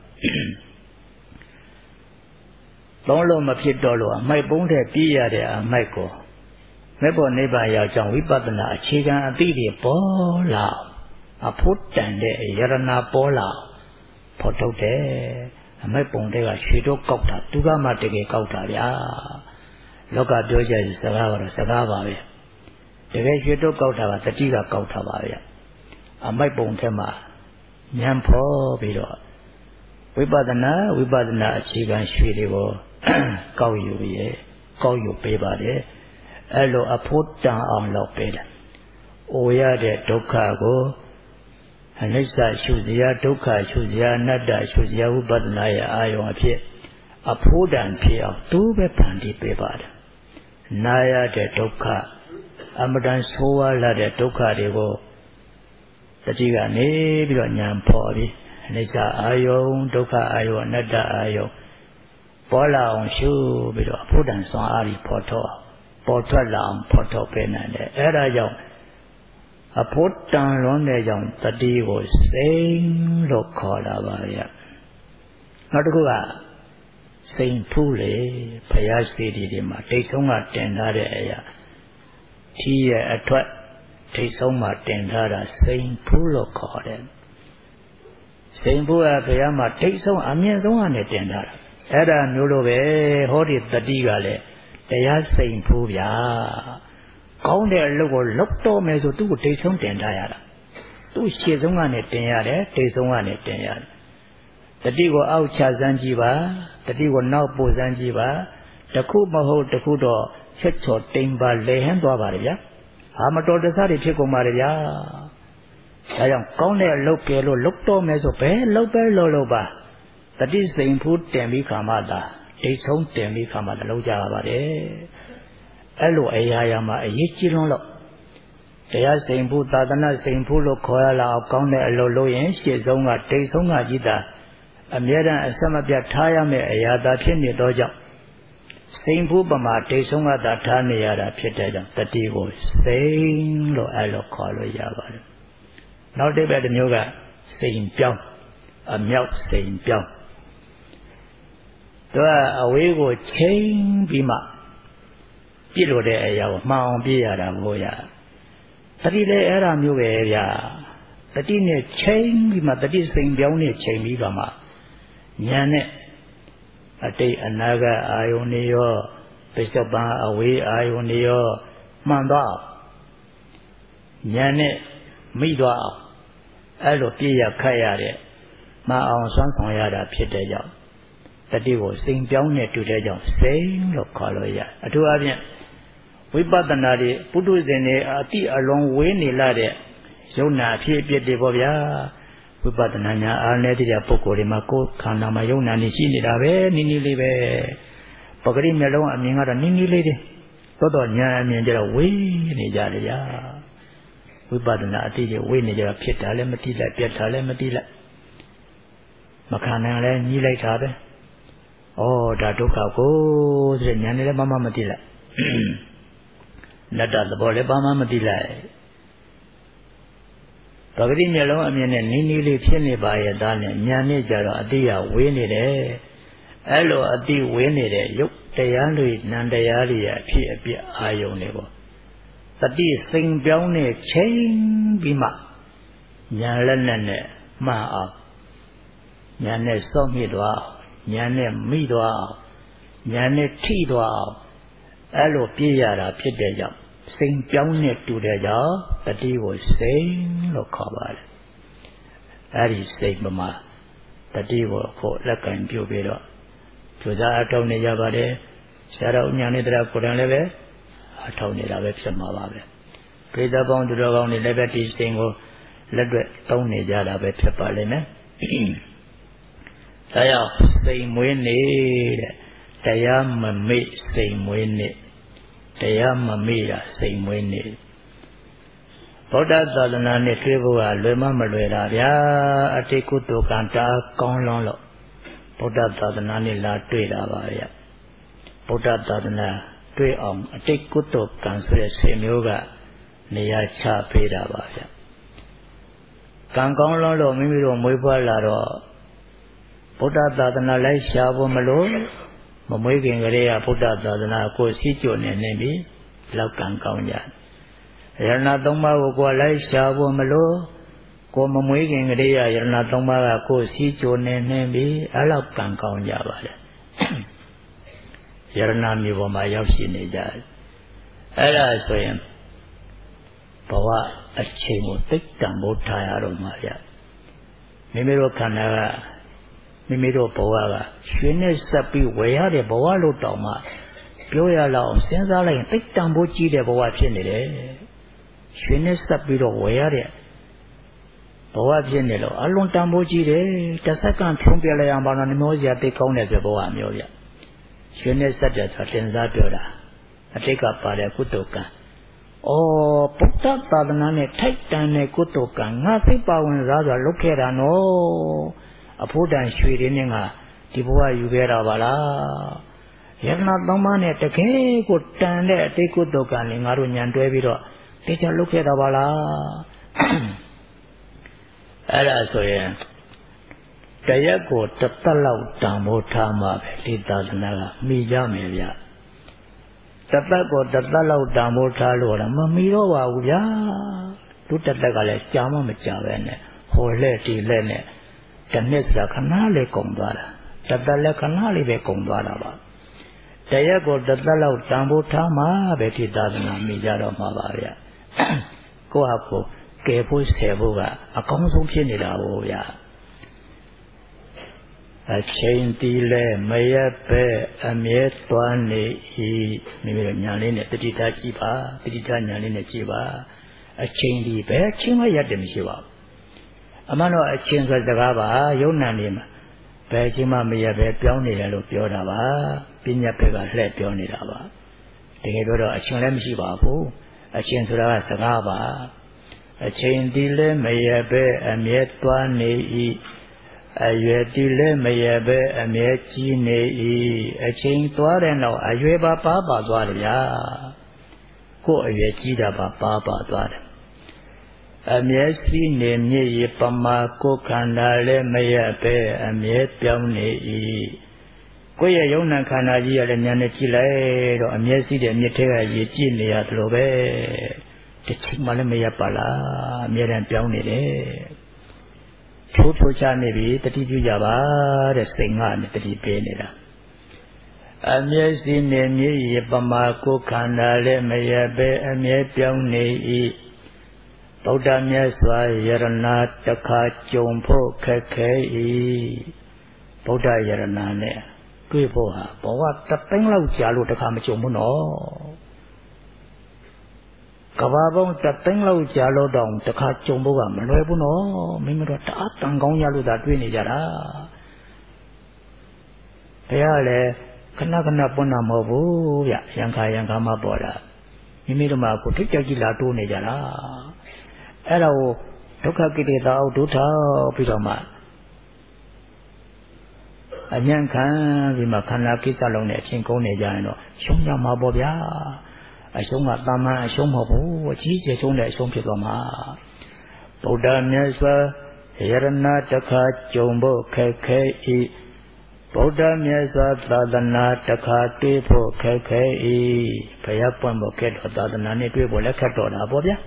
လုံးလုံးမဖြစ်တော့လို့အမိုက်ပုံးထဲပြရတဲ့အမိုက်ကိုမဲ့ပေါ်နိဗ္ဗာန်ရောက်ကြောင်းဝိပဿနာအခြေခံအသိတွေပေါ်လာအဖို့တန်တဲ့ယရနာပေါ်လာဖော်ထုတ်တယ်အမိုက်ပုံးတွေကရွှေတော့ကောက်တာသူကမှတကယ်ကောက်တာဗျာလောကပြောကြစကားကတော့စကားပါပဲတကယ်ရွှေတော့ကောက်တာကတတိကကောက်တာပါဗျအမိုက်ပုံထဲမှာဉာဏ်ဖော်ပြီးတော့ဝိပဿနာဝိပဿနာအခြေခံရွှေတွေကိုကောက်ယူရဲ့ကောက်ယူပေးပါတယ်အဲ့လိုအဖို့တန်အောင်လုပ်ပေးတယ်။အိုရတဲ့ဒုက္ခကိုအနိစ္စရှုစရာဒုက္ခရှုစရာအနတ္တရှုစရာဝိပဿနာရဲ့အာယုံအဖြစ်အဖို့တန်ဖြစ်အောင်သူပဲဖန်တီးပေးပါတယ်။နာရတဲ့ဒုက္ခအမတန်ဆိုးဝါးလာတဲ့ဒုက္ခတွေကိုတတိကနေပြီးတော့ဉာဏ်ဖော်ပြီးအနိစ္စအာယုံဒုက္ခအာယုံအနတ္တအာယုံပေါ်လာအောင်ရှုပြီးတော့အဖို့တန်စွမ်းအားကြီးဖော်ထုတ်ပေါ်ထွက်လာအောင်ဖော်ထုတ်ပေးနိုင်တယ်အဲဒါကြောင့်အဖို့တန်လွန်တဲ့ကြောင့်တတိကိုစိန်လို့ခေါ်တာပါဗျနောက်တစ်ခုကစိန်ဖူးလေဘုရားစေတီတွေမှာတိတ်ဆုံးကတင်ထားတဲ့အရာထီးရဲ့အထွက်ထိတ်ဆုံးမှာတင်ထားတာစိန်ဖူးလို့ခေါ်တယ်စိန်ဖူးကဘုရားမှာထိတ်ဆုံးအမြင့်ဆုံးကနေတင်ထားတာအဲ့ဒါမျိုးလိုပဲဟောဒီတတိကလည်းတရားစိန်ဖူးဗျာကောင်းတဲ့အလုပ်ကိုလုပ်တော့မယ်ဆိုသူ့ကိုထိတ်ဆုံးတင်ထားရတာသူ့ရှေ့ဆုံးကနေတင်ရတယ်ထိတ်ဆုံးကနေတင်ရတယ်တတိကိုအောက်ချစမ်းကြည့်ပါတတိကိုနောက်ပို့စမ်းကြည့်ပါတခုမဟုတ်တခုတော့ချက်ချော်တိမ်ပါလဲဟန်းသွားပါလေဗျာဟာမတော်တဆတွေဖြစ်ကုန်ပါလေဗျာဒါကြောင့်ကောင်းတဲ့အလုပ်ကဲလို့လုပ်တော့မယ်ဆိုဘယ်လုပ်ပဲလုပ်လို့ပါတတိစိန်ဖူးတင်ပြီးခါမှသာဒိတ်ဆုံးတင်ပြီးခါမှသာလုပ်ကြရပါတယ်အဲ့လိုအရာရာမှာအရေးကြီးလွန်းလို့တရားစိန်ဖူးသာသနာစိန်ဖူးလို့ခေါ်ရလာအောင်ကောင်းတဲ့အလုပ်လုပ်ရင်ရှေ့ဆုံးကဒိတ်ဆုံးကကြီးတာအမြဲတမ်းအဆက်မပြတ်ထားရမယ့်အရာသာဖြစ်နေတော့ကြောင့်စိန်ဖူးပမာဒိတ်ဆုံးကသာထားနေရတာဖြစ်တဲ့ကြောင့်တတိကိုစိန်လို့အဲ့လိုခေါ်လို့ရပါတယ်နောက်တစ်ပတ်တစ်မျိုးကစိန်ပြောင်းအမြောက်စိန်ပြောင်းသူကအဝေးကိုချိန်ပြီးမှပြစ်လို့တဲ့အရာကိုမှန်အောင်ပြရတာမို့ရတတိလည်းအဲ့ဒါမျိုးပဲဗျာတတိနဲ့ချိန်ပြီးမှတတိစိန်ပြောင်းနဲ့ချိန်ပြီးတော့မှဉာဏ်နဲ့အတိတ်အနာဂတ်အာယုန်တွေရောပိဿပံအဝေးအာယုန်ရောမှန်သွားဉာဏ်နဲ့မိသွားအောင်အဲ့လိုပြည့်ရခတ်ရတဲ့မအောင်ဆွမ်းဆောင်ရတာဖြစ်တဲ့ကြောင့်တတိကိုစိန်ပြောင်းနဲ့တူတဲ့ကြောင့်စိန်လို့ခေါ်လို့ရအထူးအဖြင့်ဝိပဿနာတွေပုထုဇဉ်တွေအတိအလွန်ဝေးနေလာတဲ့ယုံနာအဖြစ်အပျက်တွေပေါ့ဗျာဝိပဿနာညာအားနေတဲ့ပုဂ္ဂိုလ်တွေမှာကိုယ်ခန္ဓာမှာယုံနာနေရှိနေတာပဲနီးနီးလေးပဲပဂရိမျက်လုံးအမြင်ကတော့နီးနီးလေးတွေသို့တော့ညာအမြင်ကျတော့ဝေးနေကြတယ်ဗျာဝိပဿနာအတိတွေဝေးနေကြတာဖြစ်တာလည်းမတိလိုက်ပြတ်တာလည်းမတိလိုက်မခံနိုင်လည်းညှိလိုက်တာပဲဩဒါဒုက္ခကိုဆိုတဲ့ညာနဲ့လည်းဘာမှမတိလိုက်နတ္တသဘောလည်းဘာမှမတိလိုက်ပဂတိမျက်လုံးအမြင်နဲ့နီးနီးလေးဖြစ်နေပါရဲ့သားနဲ့ညာနဲ့ကြတော့အတိရဝေးနေတယ်အဲ့လိုအတိဝေးနေတဲ့ရုပ်တရားတွေနံတရားတွေအဖြစ်အပျက်အာယုန်တွေပေါ့တတိစိန်ပြောင်းနဲ့ချိန်ပြီးမှညာလက်နဲ့နဲ့မှန်အောင်ညာနဲ့စော့မြစ်သွားညာနဲ့မိသွားညာနဲ့ထိသွားအဲ့လိုပြည့်ရတာဖြစ်တဲ့ကြောင့်စိန်ပြောင်းနဲ့တူတဲ့ကြောင့်တတိကိုစိန်လို့ခေါ်ပါတယ်အဲ့ဒီစိန်ပမာတတိကိုဖို့လက်ကင်ပြုတ်ပြီးတော့ကျိုးစားအထောက်နေကြပါတယ်ဆရာတော်ညာနေတရားကိုယ်တိုင်လည်းပဲအထောက်နေတာပဲဖြစ်မှာပါပဲပိဿပေါင်းသူတော်ကောင်းတွေလည်းပဲဒီစိန်ကိုလက်တွေ့သုံးနေကြတာပဲဖြစ်ပါလိမ့်မယ်ဒါကြောင့်စိန်မွေးနေတဲ့တရားမမေ့စိန်မွေးနေတရားမမေ့တာစိန်မွေးနေဗုဒ္ဓသာသနာနဲ့တွေ့ဖို့ကလွယ်မမလွယ်တာဗျာအတိတ်ကုသိုလ်ကံတာကောင်းလွန်းလို့ဗုဒ္ဓသာသနာနဲ့လာတွေ့တာပါဗျဗုဒ္ဓသာသနာတွေ့အောင်အတိတ်ကုသိုလ်ကံဆိုတဲ့ဆေမျိုးကနေရာချပေးတာပါဗျကံကောင်းလွန်းလို့မိမိတို့မွေးဖွားလာတော့ဗုဒ္ဓသာသနာလိုက်ရှားဖို့မလို့မမွေးခင်ကလေးကဗုဒ္ဓသာသနာကိုစီးကြိုနေနေပြီလောက်ကံကောင်းကြရဏသုံးပါးကိုကိုယ်လိုက်ရှားဖို့မလို့ကိုမမွေးခင်ကလေးကရဏသုံးပါးကကိုစီးကြိုနေနေပြီအဲ့လောက်ကံကောင်းကြပါလေရဏမြေပေါ်မှာရောက်ရှိနေကြတယ်အဲ့ဒါဆိုရင်ဘဝအချိန်ကိုသိတံဖို့ထားရတော့မှာဗျမိမိတို့ခန္ဓာကမိမိတို့ဘဝကရွှေနဲ့ဆက်ပြီးဝယ်ရတဲ့ဘဝလို့တောင်မှပြောရလောက်စဉ်းစားလိုက်ရင်သိတံဖို့ကြီးတဲ့ဘဝဖြစ်နေတယ်ရွှေနဲ့ဆက်ပြီးတော့ဝယ်ရတဲ့ဘဝဖြစ်နေလို့အလွန်တန်ဖိုးကြီးတယ်တစ်စက္ကန့်ဖြုံးပြလိုက်အောင်ဘာလို့နှမျောစရာသိကောင်းတယ်ဆိုဘဝမျိုးဗျရွှေနဲ့ဆက်တယ်ဆိုတာသင်္စားပြောတာအတိတ်ကပါတဲ့ကုသိုလ်ကံဩဗုဒ္ဓသာသနာနဲ့ထိုက်တန်တဲ့ကုသိုလ်ကံငါစိတ်ပါဝင်စားစွာလုပ်ခဲ့တာနော်အဖို့တန်ရွှေတွေနဲ့ငါဒီဘဝယူခဲ့တာပါလားယတနာသုံးပါးနဲ့တကယ်ကိုတန်တဲ့အတိတ်ကုသိုလ်ကံလည်းငါတို့ညံတွဲပြီးတော့တေချာလုပ်ခဲ့တာပါလားအဲ့ဒါဆိုရင်တရက်ကိုတစ်သက်လောက်တန်ဖိုးထားမှပဲဒီသာသနာကမိကြမယ်ဗျတစ်သက်ကိုတစ်သက်လောက်တန်ဖိုးထားလို့တော့မမိတော့ပါဘူးဗျာဒုတစ်သက်ကလည်းကြာမှမကြာပဲနဲ့ဟိုလက်ဒီလက်နဲ့တစ်နှစ်ဆိုတာခဏလေးကုန်သွားတာတစ်သက်လည်းခဏလေးပဲကုန်သွားတာပါတရက်ကိုတစ်သက်လောက်တန်ဖိုးထားမှပဲဒီသာသနာမိကြတော့မှာပါဗျကိုယ့်ဟာကိုယ်ကယ်ဖို့ဆယ်ဖို့ကအကောင်းဆုံးဖြစ်နေတာဟောဗျာအချိန်တီးလဲမရက်ပဲအမြဲသွားနေ၏မိမိတို့ညာလေးနဲ့တတိထားကြည့်ပါတတိထားညာလေးနဲ့ကြည့်ပါအချိန်ဒီပဲအချိန်မရက်တယ်မရှိပါဘူးအမှန်တော့အချိန်ဆိုစကားပါယုံနာနေမှာဘယ်အချိန်မှမရက်ပဲပြောင်းနေတယ်လို့ပြောတာပါပညာဘက်ကလှည့်ပြောနေတာပါတကယ်တော့အချိန်လည်းမရှိပါဘူးအချိန်ဆိုတာကစကားပါအချိန်ဒီလဲမရက်ပဲအမြဲသွားနေ၏အရွယ်ဒီလဲမရက်ပဲအမြဲကြီးနေ၏အချိန်သွားတဲ့နောက်အရွယ်ပါပါပါသွားတယ်ဗျာကိုယ်အရွယ်ကြီးတာပါပါပါသွားတယ်အမြဲစီးနေမြည်ရပမာကိုယ်ခန္ဓာလဲမရက်ပဲအမြဲပြောင်းနေ၏ကိုယ့်ရဲ့ယုံနာခန္ဓာကြီးရလည်းဉာဏ်နဲ့ကြည့်လိုက်တော့အမြဲစီးတဲ့မြစ်ထဲကရေကြည့်နေရသလိုပဲတစ်ချိန်မှလည်းမရက်ပါလားအမြဲတမ်းပြောင်းနေတယ်ထိုးထိုးချနေပြီတတိပြုကြပါတဲ့စိတ်ငါနဲ့တတိပေးနေတာအမျက်စီနေမြည်ရပမာကိုခန္ဓာလည်းမရပဲအမြဲပြောင်းနေ၏ဗုဒ္ဓမြတ်စွာယရဏတခါကြုံဖို့ခက်ခဲ၏ဗုဒ္ဓယရဏနဲ့တွေ့ဖို့ဟာဘဝတသိန်းလောက်ကြာလို့တခါမကြုံဘူးနော်ကဘာပေါင်းတသိန်းလောက်ကြာလို့တောင်တခါကြုံဖို့ကမလွယ်ဘူးနော်မိမတို့တအားတန်ကောင်းရလို့သာတွေ့နေကြတာဘုရားလည်းခဏခဏပွန်းတာမဟုတ်ဘူးဗျရံခါရံခါမှပေါ်တာမိမိတို့မှာကိုထိတ်ကြောက်ကြီးလာတိုးနေကြတာအဲ့ဒါကိုဒုက္ခကိလေသာအောက်ဒုထောက်ပြီးတော့မှအញ្ញံခံပြီးမှခန္ဓာကိစ္စလုံးနဲ့အချင်းကုန်နေကြရင်တော့ရှုံးကြမှာပေါ့ဗျာအရှုံးကတာမန်အရှုံးမဟုတ်ဘူးအကြီးကျယ်ဆုံးတဲ့အရှုံးဖြစ်သွားမှာဗုဒ္ဓမြတ်စွာယရဏတခါကြုံဖို့ခက်ခဲ၏ဗုဒ္ဓမြတ်စွာသာသနာတခါတွေ့ဖို့ခက်ခဲ၏ဘုရားပွင့်ဖို့ခက်တော့သာသနာနဲ့တွေ့ဖို့လည်းခက်တော့တာပေါ့ဗျာ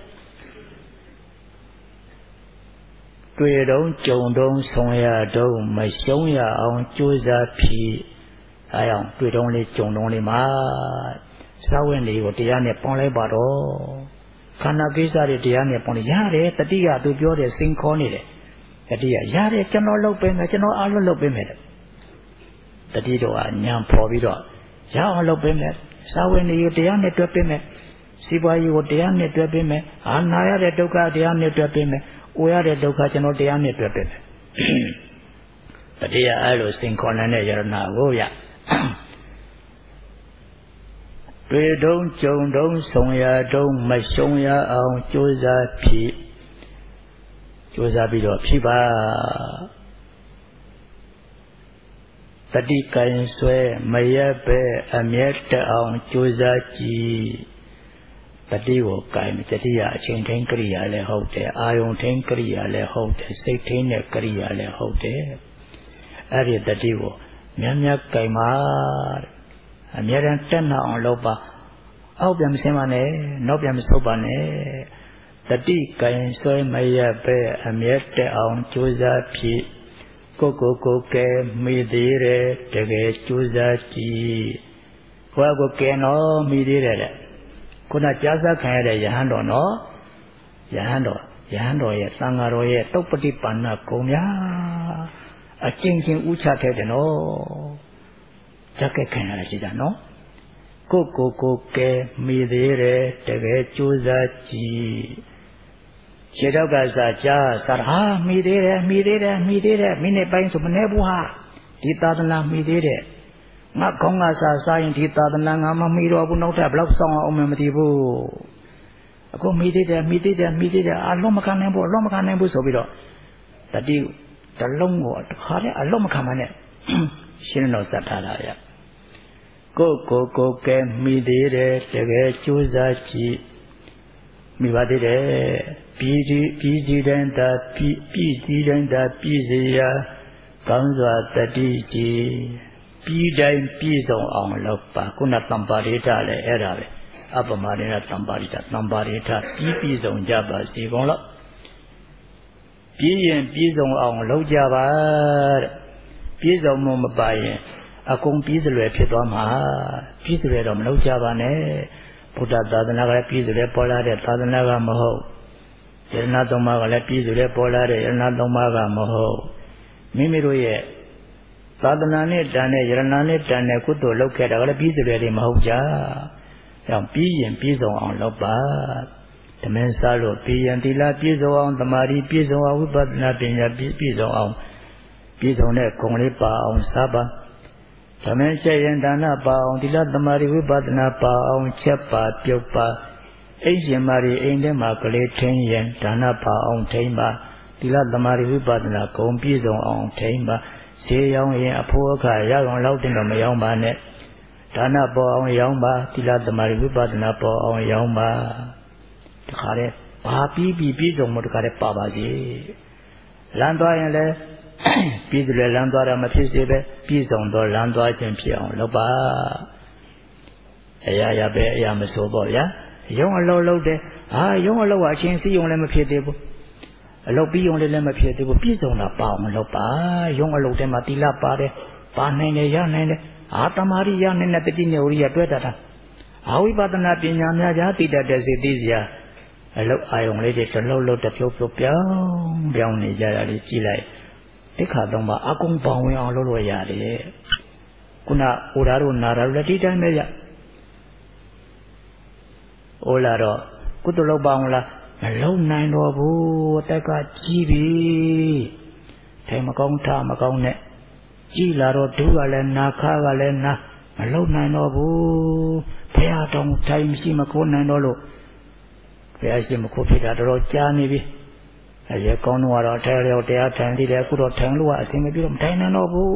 တွေ့တော့ကြုံတော့ဆုံးရတော့မရှုံးရအောင်ကြိုးစားဖြီးအဲအောင်တွေ့တော့လေးကြုံတော့လေးမှာစာဝင်လေးကိုတရားနဲ့ပေါင်းလိုက်ပါတော့ခန္ဓာကိစ္စတွေတရားနဲ့ပေါင်းရတယ်တတိယသူပြောတယ်စိန်ခေါ်နေတယ်တတိယရတယ်ကျွန်တော်လုပ်ပေးမယ်ကျွန်တော်အားလုံးလုပ်ပေးမယ်တတိတော်ကညံဖော်ပြီးတော့ရအောင်လုပ်ပေးမယ်စာဝင်လေးကိုတရားနဲ့တွဲပေးမယ်စီပွားရေးကိုတရားနဲ့တွဲပေးမယ်အာနာရတဲ့ဒုက္ခတရားနဲ့တွဲပေးမယ်အိုရတဲ့ဒုက္ခကျွန်တော်တရားနဲ့တွဲပေးမယ်တတိယအဲ့လိုစိန်ခေါ်တဲ့ယရဏကိုရတွေ့တုံးကြုံတုံးဆုံရတုံးမရှုံရအောင်ကြိုးစားဖြည့်ကြိုးစားပြီးတော့ဖြည့်ပါတတိကံဆွဲမရက်ပဲအမျက်တအောင်ကြိုးစားကြည့်တတိကိုကံတတိယအချိန်ထိန်ကရိယာလည်းဟုတ်တယ်အာယုန်ထိန်ကရိယာလည်းဟုတ်တယ်စိတ်ထိန်တဲ့ကရိယာလည်းဟုတ်တယ်အဲ့ဒီတတိကိုများများကံပါအမြဲတမ်းတက်နှောင်အောင်လုပ်ပါအောက်ပြန်မဆင်းပါနဲ့နောက်ပြန်မဆုတ်ပါနဲ့တတိကံဆွဲမရပဲအမြဲတက်အောင်ကြိုးစားဖြည့်ကိုကိုကိုကဲမိသေးတယ်တကယ်ကြိုးစားကြည့်ကိုကိုကဲနော်မိသေးတယ်တဲ့ခုနကြားစားခံရတဲ့ယဟန်တော်နော်ယဟန်တော်ယဟန်တော်ရဲ့သံဃာတော်ရဲ့တုတ်ပฏิပန္နကုံများအကျဉ်းချင်းဥချခဲ့တယ်နော်ဇက်ကခံရတာရှိတာနော်ကိုကိုကိုကဲမိသေးတယ်တကယ်ကြိုးစားကြည့်ခြေတော့ကစားကြားစားဟာမိသေးတယ်မိသေးတယ်မိသေးတယ်မိနစ်ပိုင်းဆိုမနေဘူးဟာဒီသာသနာမိသေးတယ်ငါကောင်းကစားစားရင်ဒီသာသနာငါမမိတော့ဘူးနောက်ထပ်ဘယ်လောက်ဆောင်အောင်မသိဘူးအခုမိသေးတယ်မိသေးတယ်မိသေးတယ်အလုံးမခံနိုင်ဘူးအလုံးမခံနိုင်ဘူးဆိုပြီးတော့တတိတလုံးကိုတခါတည်းအလုံးမခံမနဲ့ရှင်းတော့စတ်ထားတာရကိုကိုကိုကဲမိသေးတယ်တကယ်ကြိုးစားကြည့်မိပါသေးတယ်ပြည်စီပြည်စီတိုင်းသာပြည်ပြည်စီတိုင်းသာပြည်စီရာကောင်းစွာတတိကြည်ပြည်တိုင်းပြည်စုံအောင်လုပ်ပါခုနတံပါရိဋ္ဌလည်းအဲ့ဒါပဲအပမရိဏတံပါရိဋ္ဌတံပါရိဋ္ဌပြည်ပြည်စုံကြပါစေကုန်လို့ပြည်ရင်ပြည်စုံအောင်လုပ်ကြပါတဲ့ပြည်စုံမှုမပါရင်အကုန်ပြည်စလွယ်ဖြစ်သွားမှာပြည်စလွယ်တော့မလုပ်ကြပါနဲ့ဘုရားသာသနာကလည်းပြည်စလွယ်ပေါ်လာတဲ့သာသနာကမဟုတ်ယရဏသုံးပါးကလည်းပြည်စလွယ်ပေါ်လာတဲ့ယရဏသုံးပါးကမဟုတ်မိမိတို့ရဲ့သာသနာနဲ့တန်တဲ့ယရဏနဲ့တန်တဲ့ကုသိုလ်လုပ်ခဲ့တာကလည်းပြည်စလွယ်တွေမဟုတ်ကြ။ကြောင့်ပြည်ရင်ပြည်စုံအောင်လုပ်ပါဓမ္မစားလို့ပြည်ရင်သီလပြည်စုံအောင်သမာဓိပြည်စုံအောင်ဝိပဿနာပညာပြည်စုံအောင်ပြည်စုံတဲ့ဂုဏ်လေးပါအောင်စားပါဓမ္မချက်ရင်ဒါနပါအောင်သီလသမာဓိဝိပဿနာပါအောင်ချက်ပါပြုတ်ပါအိမ်ရှင်မာရီအိမ်ထဲမှာကလေးထင်းရင်ဒါနပါအောင်ထိမ့်ပါသီလသမာဓိဝိပဿနာဂုဏ်ပြည်စုံအောင်ထိမ့်ပါဈေးရောင်းရင်အဖိုးအခါရအောင်လောက်တင်တော့မရောင်းပါနဲ့ဒါနပေါ်အောင်ရောင်းပါသီလသမာဓိဝိပဿနာပေါ်အောင်ရောင်းပါတခါတည်းဘာပြီးပြီးပြည်စုံမှုတခါတည်းပါပါစေလမ်းသွားရင်လည်းပြည်စုံလမ်းသွားတာမဖြစ်စေပဲပြည်စုံတော့လမ်းသွားခြင်းဖြစ်အောင်လုပ်ပါအရာရပဲအရာမဆိုပေါ့ဗျာရုံအလုံးလုံးတယ်ဟာရုံအလုံးကအချင်းစီးုံလည်းမဖြစ်သေးဘူးအလုပ်ပြီးုံလည်းလည်းမဖြစ်သေးဘူးပြည်စုံတာပါအောင်လုပ်ပါရုံအလုံးထဲမှာသီလပါတယ်ပါနိုင်တယ်ရနိုင်တယ်အာတမာရိယနဲ့နဲ့တတိနဲ့ဝရိယတွဲတတ်တာအာဝိပဿနာပညာများကြားသိတတ်တဲ့စိတ်သိစရာအလုတ်အာယုံလေးတွေတစ်လုံးလုံးတစ်ဖြုတ်ဖြုတ်ပြောင်းပြောင်းနေကြတာလေးကြည့်လိုက်တိခါတော့မှအကုန်ပေါင်းဝင်အောင်လုပ်လို့ရတယ်ခုနအိုဓာတို့နာဓာတို့လည်းဒီတိုင်းပဲရအိုလာတော့ကုသလုပ်ပါအောင်လားမလုံနိုင်တော့ဘူးအသက်ကကြီးပြီထဲမကောင်းထားမကောင်းနဲ့ကြီးလာတော့ဒုကလည်းနာခါကလည်းနာမလုံနိုင်တော့ဘူးဘုရားတော်ထိုင်မရှိမခိုးနိုင်တော့လို့ဘုရားရှိမခိုးဖြစ်တာတော်တော်ကြာနေပြီအဲရကောင်းတော့ထဲလျောက်တရားထိုင်သေးတယ်အခုတော့ထိုင်လို့အဆင်မပြေတော့မထိုင်နိုင်တော့ဘူး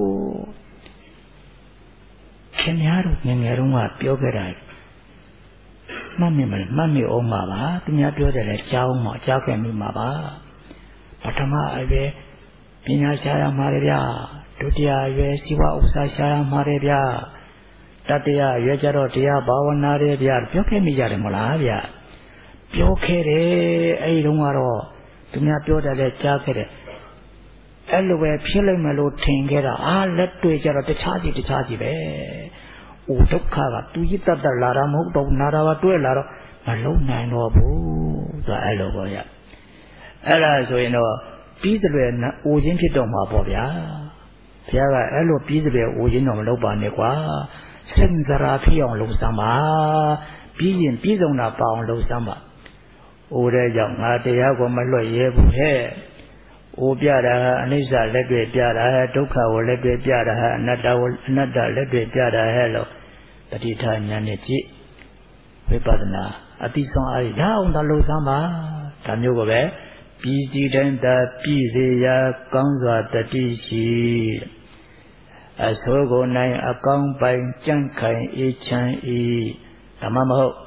ခင်များတို့ငယ်ငယ်တုန်းကပြောခဲ့တာမှတ်မိမလားမှတ်မိအောင်ပါပါသူများပြောတယ်လေကြားအောင်မကြားခဲ့မိမှာပါပထမအရွယ်ပညာရှားရမှာလေဗျာဒုတိယအရွယ်စီဝဥစ္စာရှားရမှာလေဗျာတတိယအရွယ်ကျတော့တရားဘာဝနာလေဗျာပြောခဲ့မိကြတယ်မလားဗျာပြောခဲ့တယ်အဲ့ဒီတုန်းကတော့သူများပြောတယ်လေကြားခဲ့တယ်အဲ့လိုပဲဖြစ်လိုက်မလို့ထင်ခဲ့တာအာလက်တွေ့ကျတော့တခြားစီတခြားစီပဲအိုဒုက္ခကသူကြီးတတ်တတ်လာတာမဟုတ်တော့နာတာကတွဲလာတော့မလုံးနိုင်တော့ဘူးဆိုအဲ့လိုပေါ့ရအဲ့ဒါဆိုရင်တော့ပြီးတယ်အိုခြင်းဖြစ်တော့မှာပေါ့ဗျာဘုရားကအဲ့လိုပြီးတယ်အိုခြင်းတော့မလုပ်ပါနဲ့ကွာစင်စရာဖြစ်အောင်လုပ်စမ်းပါပြီးရင်ပြီးဆုံးတာပါအောင်လုပ်စမ်းပါအိုတဲ့ကြောင့်ငါတရားကိုမလွတ်ရဲဘူးဟဲ့အိုပြတာအနိစ္စလက်တွေ့ပြတာဟဲ့ဒုက္ခကိုလက်တွေ့ပြတာဟဲ့အနတ္တကိုအနတ္တလက်တွေ့ပြတာဟဲ့လို့ပဋိဌာဉာဏ်နဲ့ကြည့်ဝိပဿနာအတိဆုံးအားရအောင်သာလို့စမ်းပါဒါမျိုးကိုပဲပြည်စည်းတိုင်းသာပြည်စေရာကောင်းစွာတတိရှိအဆိုးကိုနိုင်အကောင်းပိုင်ကြံ့ခိုင်အေးချမ်းဤဓမ္မမဟုတ်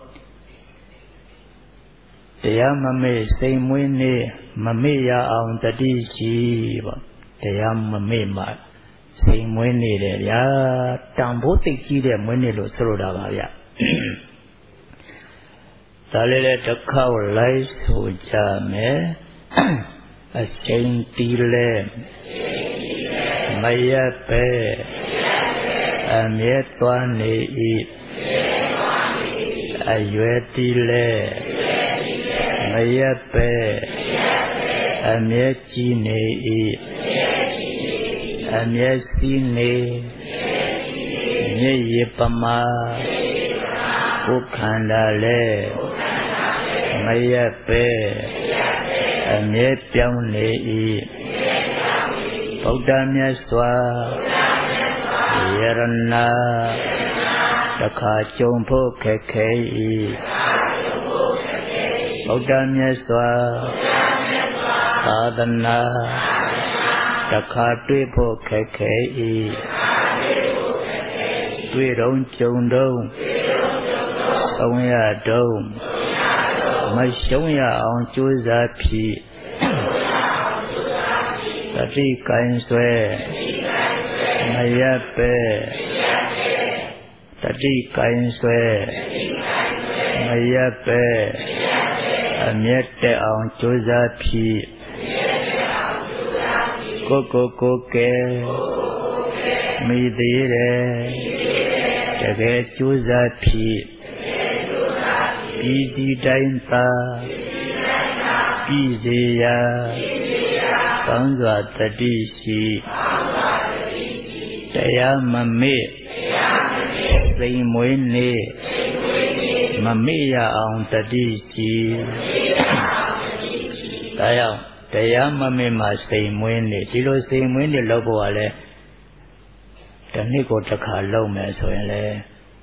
တရားမမေ့စိတ်မွေးနေမမေ့ရအောင်တတိရှိပေါ့တရားမမေ့မှစိတ်မွေးနေတယ်ဗျာတန်ဖိုးသိကြီးတဲ့မွေးနေလို့ဆိုလိုတာပါဗျဒါလေးလည်းတစ်ခေါက်လိုက်ဆိုကြမယ်အချိန်တီးလဲမရပဲအမြဲသွားနေ၏အရွယ်တီးလဲမရပဲအမြဲကြည်နေ၏အမြဲစီးနေမြည်ရပမာကိုခန္ဓာလဲမရပဲအမြဲပြောင်းနေ၏ဗုဒ္ဓမြတ်စွာယရဏတခါကြုံဖို့ခက်ခဲ၏ဗုဒ္ဓမြတ်စွာသာသနာတခါတွေ့ဖို့ခက်ခဲ၏တွေ့တော့ကြုံတော့ဆုံးရတော့မရှုံးရအောင်ကြိုးစားဖြစ်တတိကံဆွဲမရပဲတတိကံဆွဲမရပဲအမြတ်တက်အောင်ကြိုးစားဖြစ်ကိုကိုကိုကဲမိသေးတယ်တကယ်ကြိုးစားဖြစ်ပြည်စည်းတိုင်းသာပြည်စေရာကောင်းစွာတတိရှိတရားမမေ့စိတ်မွေးနေမမေ့ရအောင်တတိရှိဒါကြောင့်တရားမမေ့မှစိတ်မွေးနေဒီလိုစိတ်မွေးနေလို့ပေါ်ရလဲတစ်နှစ်ကိုတစ်ခါလုံးမယ်ဆိုရင်လဲ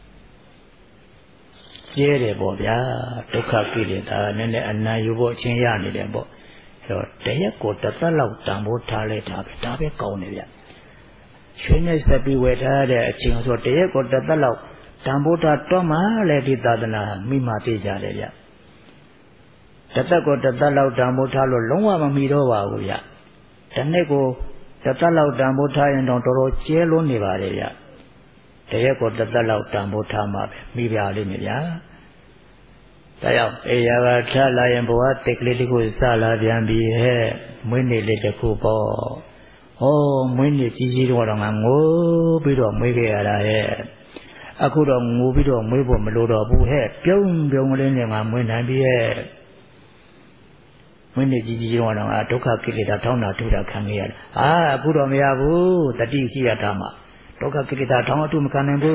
ကျဲတယ်ပေါ့ဗျာဒုက္ခကိလေသာနည်းနည်းအနံ့ယူဖို့အချင်းရနေတယ်ပေါ့အဲတော့တရက်ကိုတစ်သက်လောက်တန်ဖိုးထားလိုက်တာပဲဒါပဲကောင်းတယ်ဗျရွှေနဲ့စပ်ပြီးဝယ်ထားတဲ့အချင်းဆိုတရက်ကိုတစ်သက်လောက်တန်ဖိုးထားတော့မှလည်းဒီသာသနာမိမှသိကြတယ်ဗျတစ်သက်ကိုတစ်သက်လောက်တန်ဖိုးထားလို့လုံးဝမမီတော့ပါဘူးဗျတစ်နှစ်ကိုတစ်သက်လောက်တန်ဖိုးထားရင်တော့တော်တော်ကျဲလွန်းနေပါတယ်ဗျတရက်ကိုတစ်သက်လောက်တန်ဖိုးထားမှပဲမိပါလိမ့်မယ်ဗျာဒါကြောင့်အေယာကထလာရင်ဘဝတိတ်ကလေးတခုစလာပြန်ပြီဟဲ့မွေးနေ့လေးတခုပေါ့哦，每年几几多人啊，我比较没给他嘿，啊，可能我比较没不没落到不嘿，表表我的人啊没难比嘿，每年几几多人啊，都看给他头脑都在看个呀，啊，可能没有不，但第一呀他嘛，都看给他头脑都没看能不，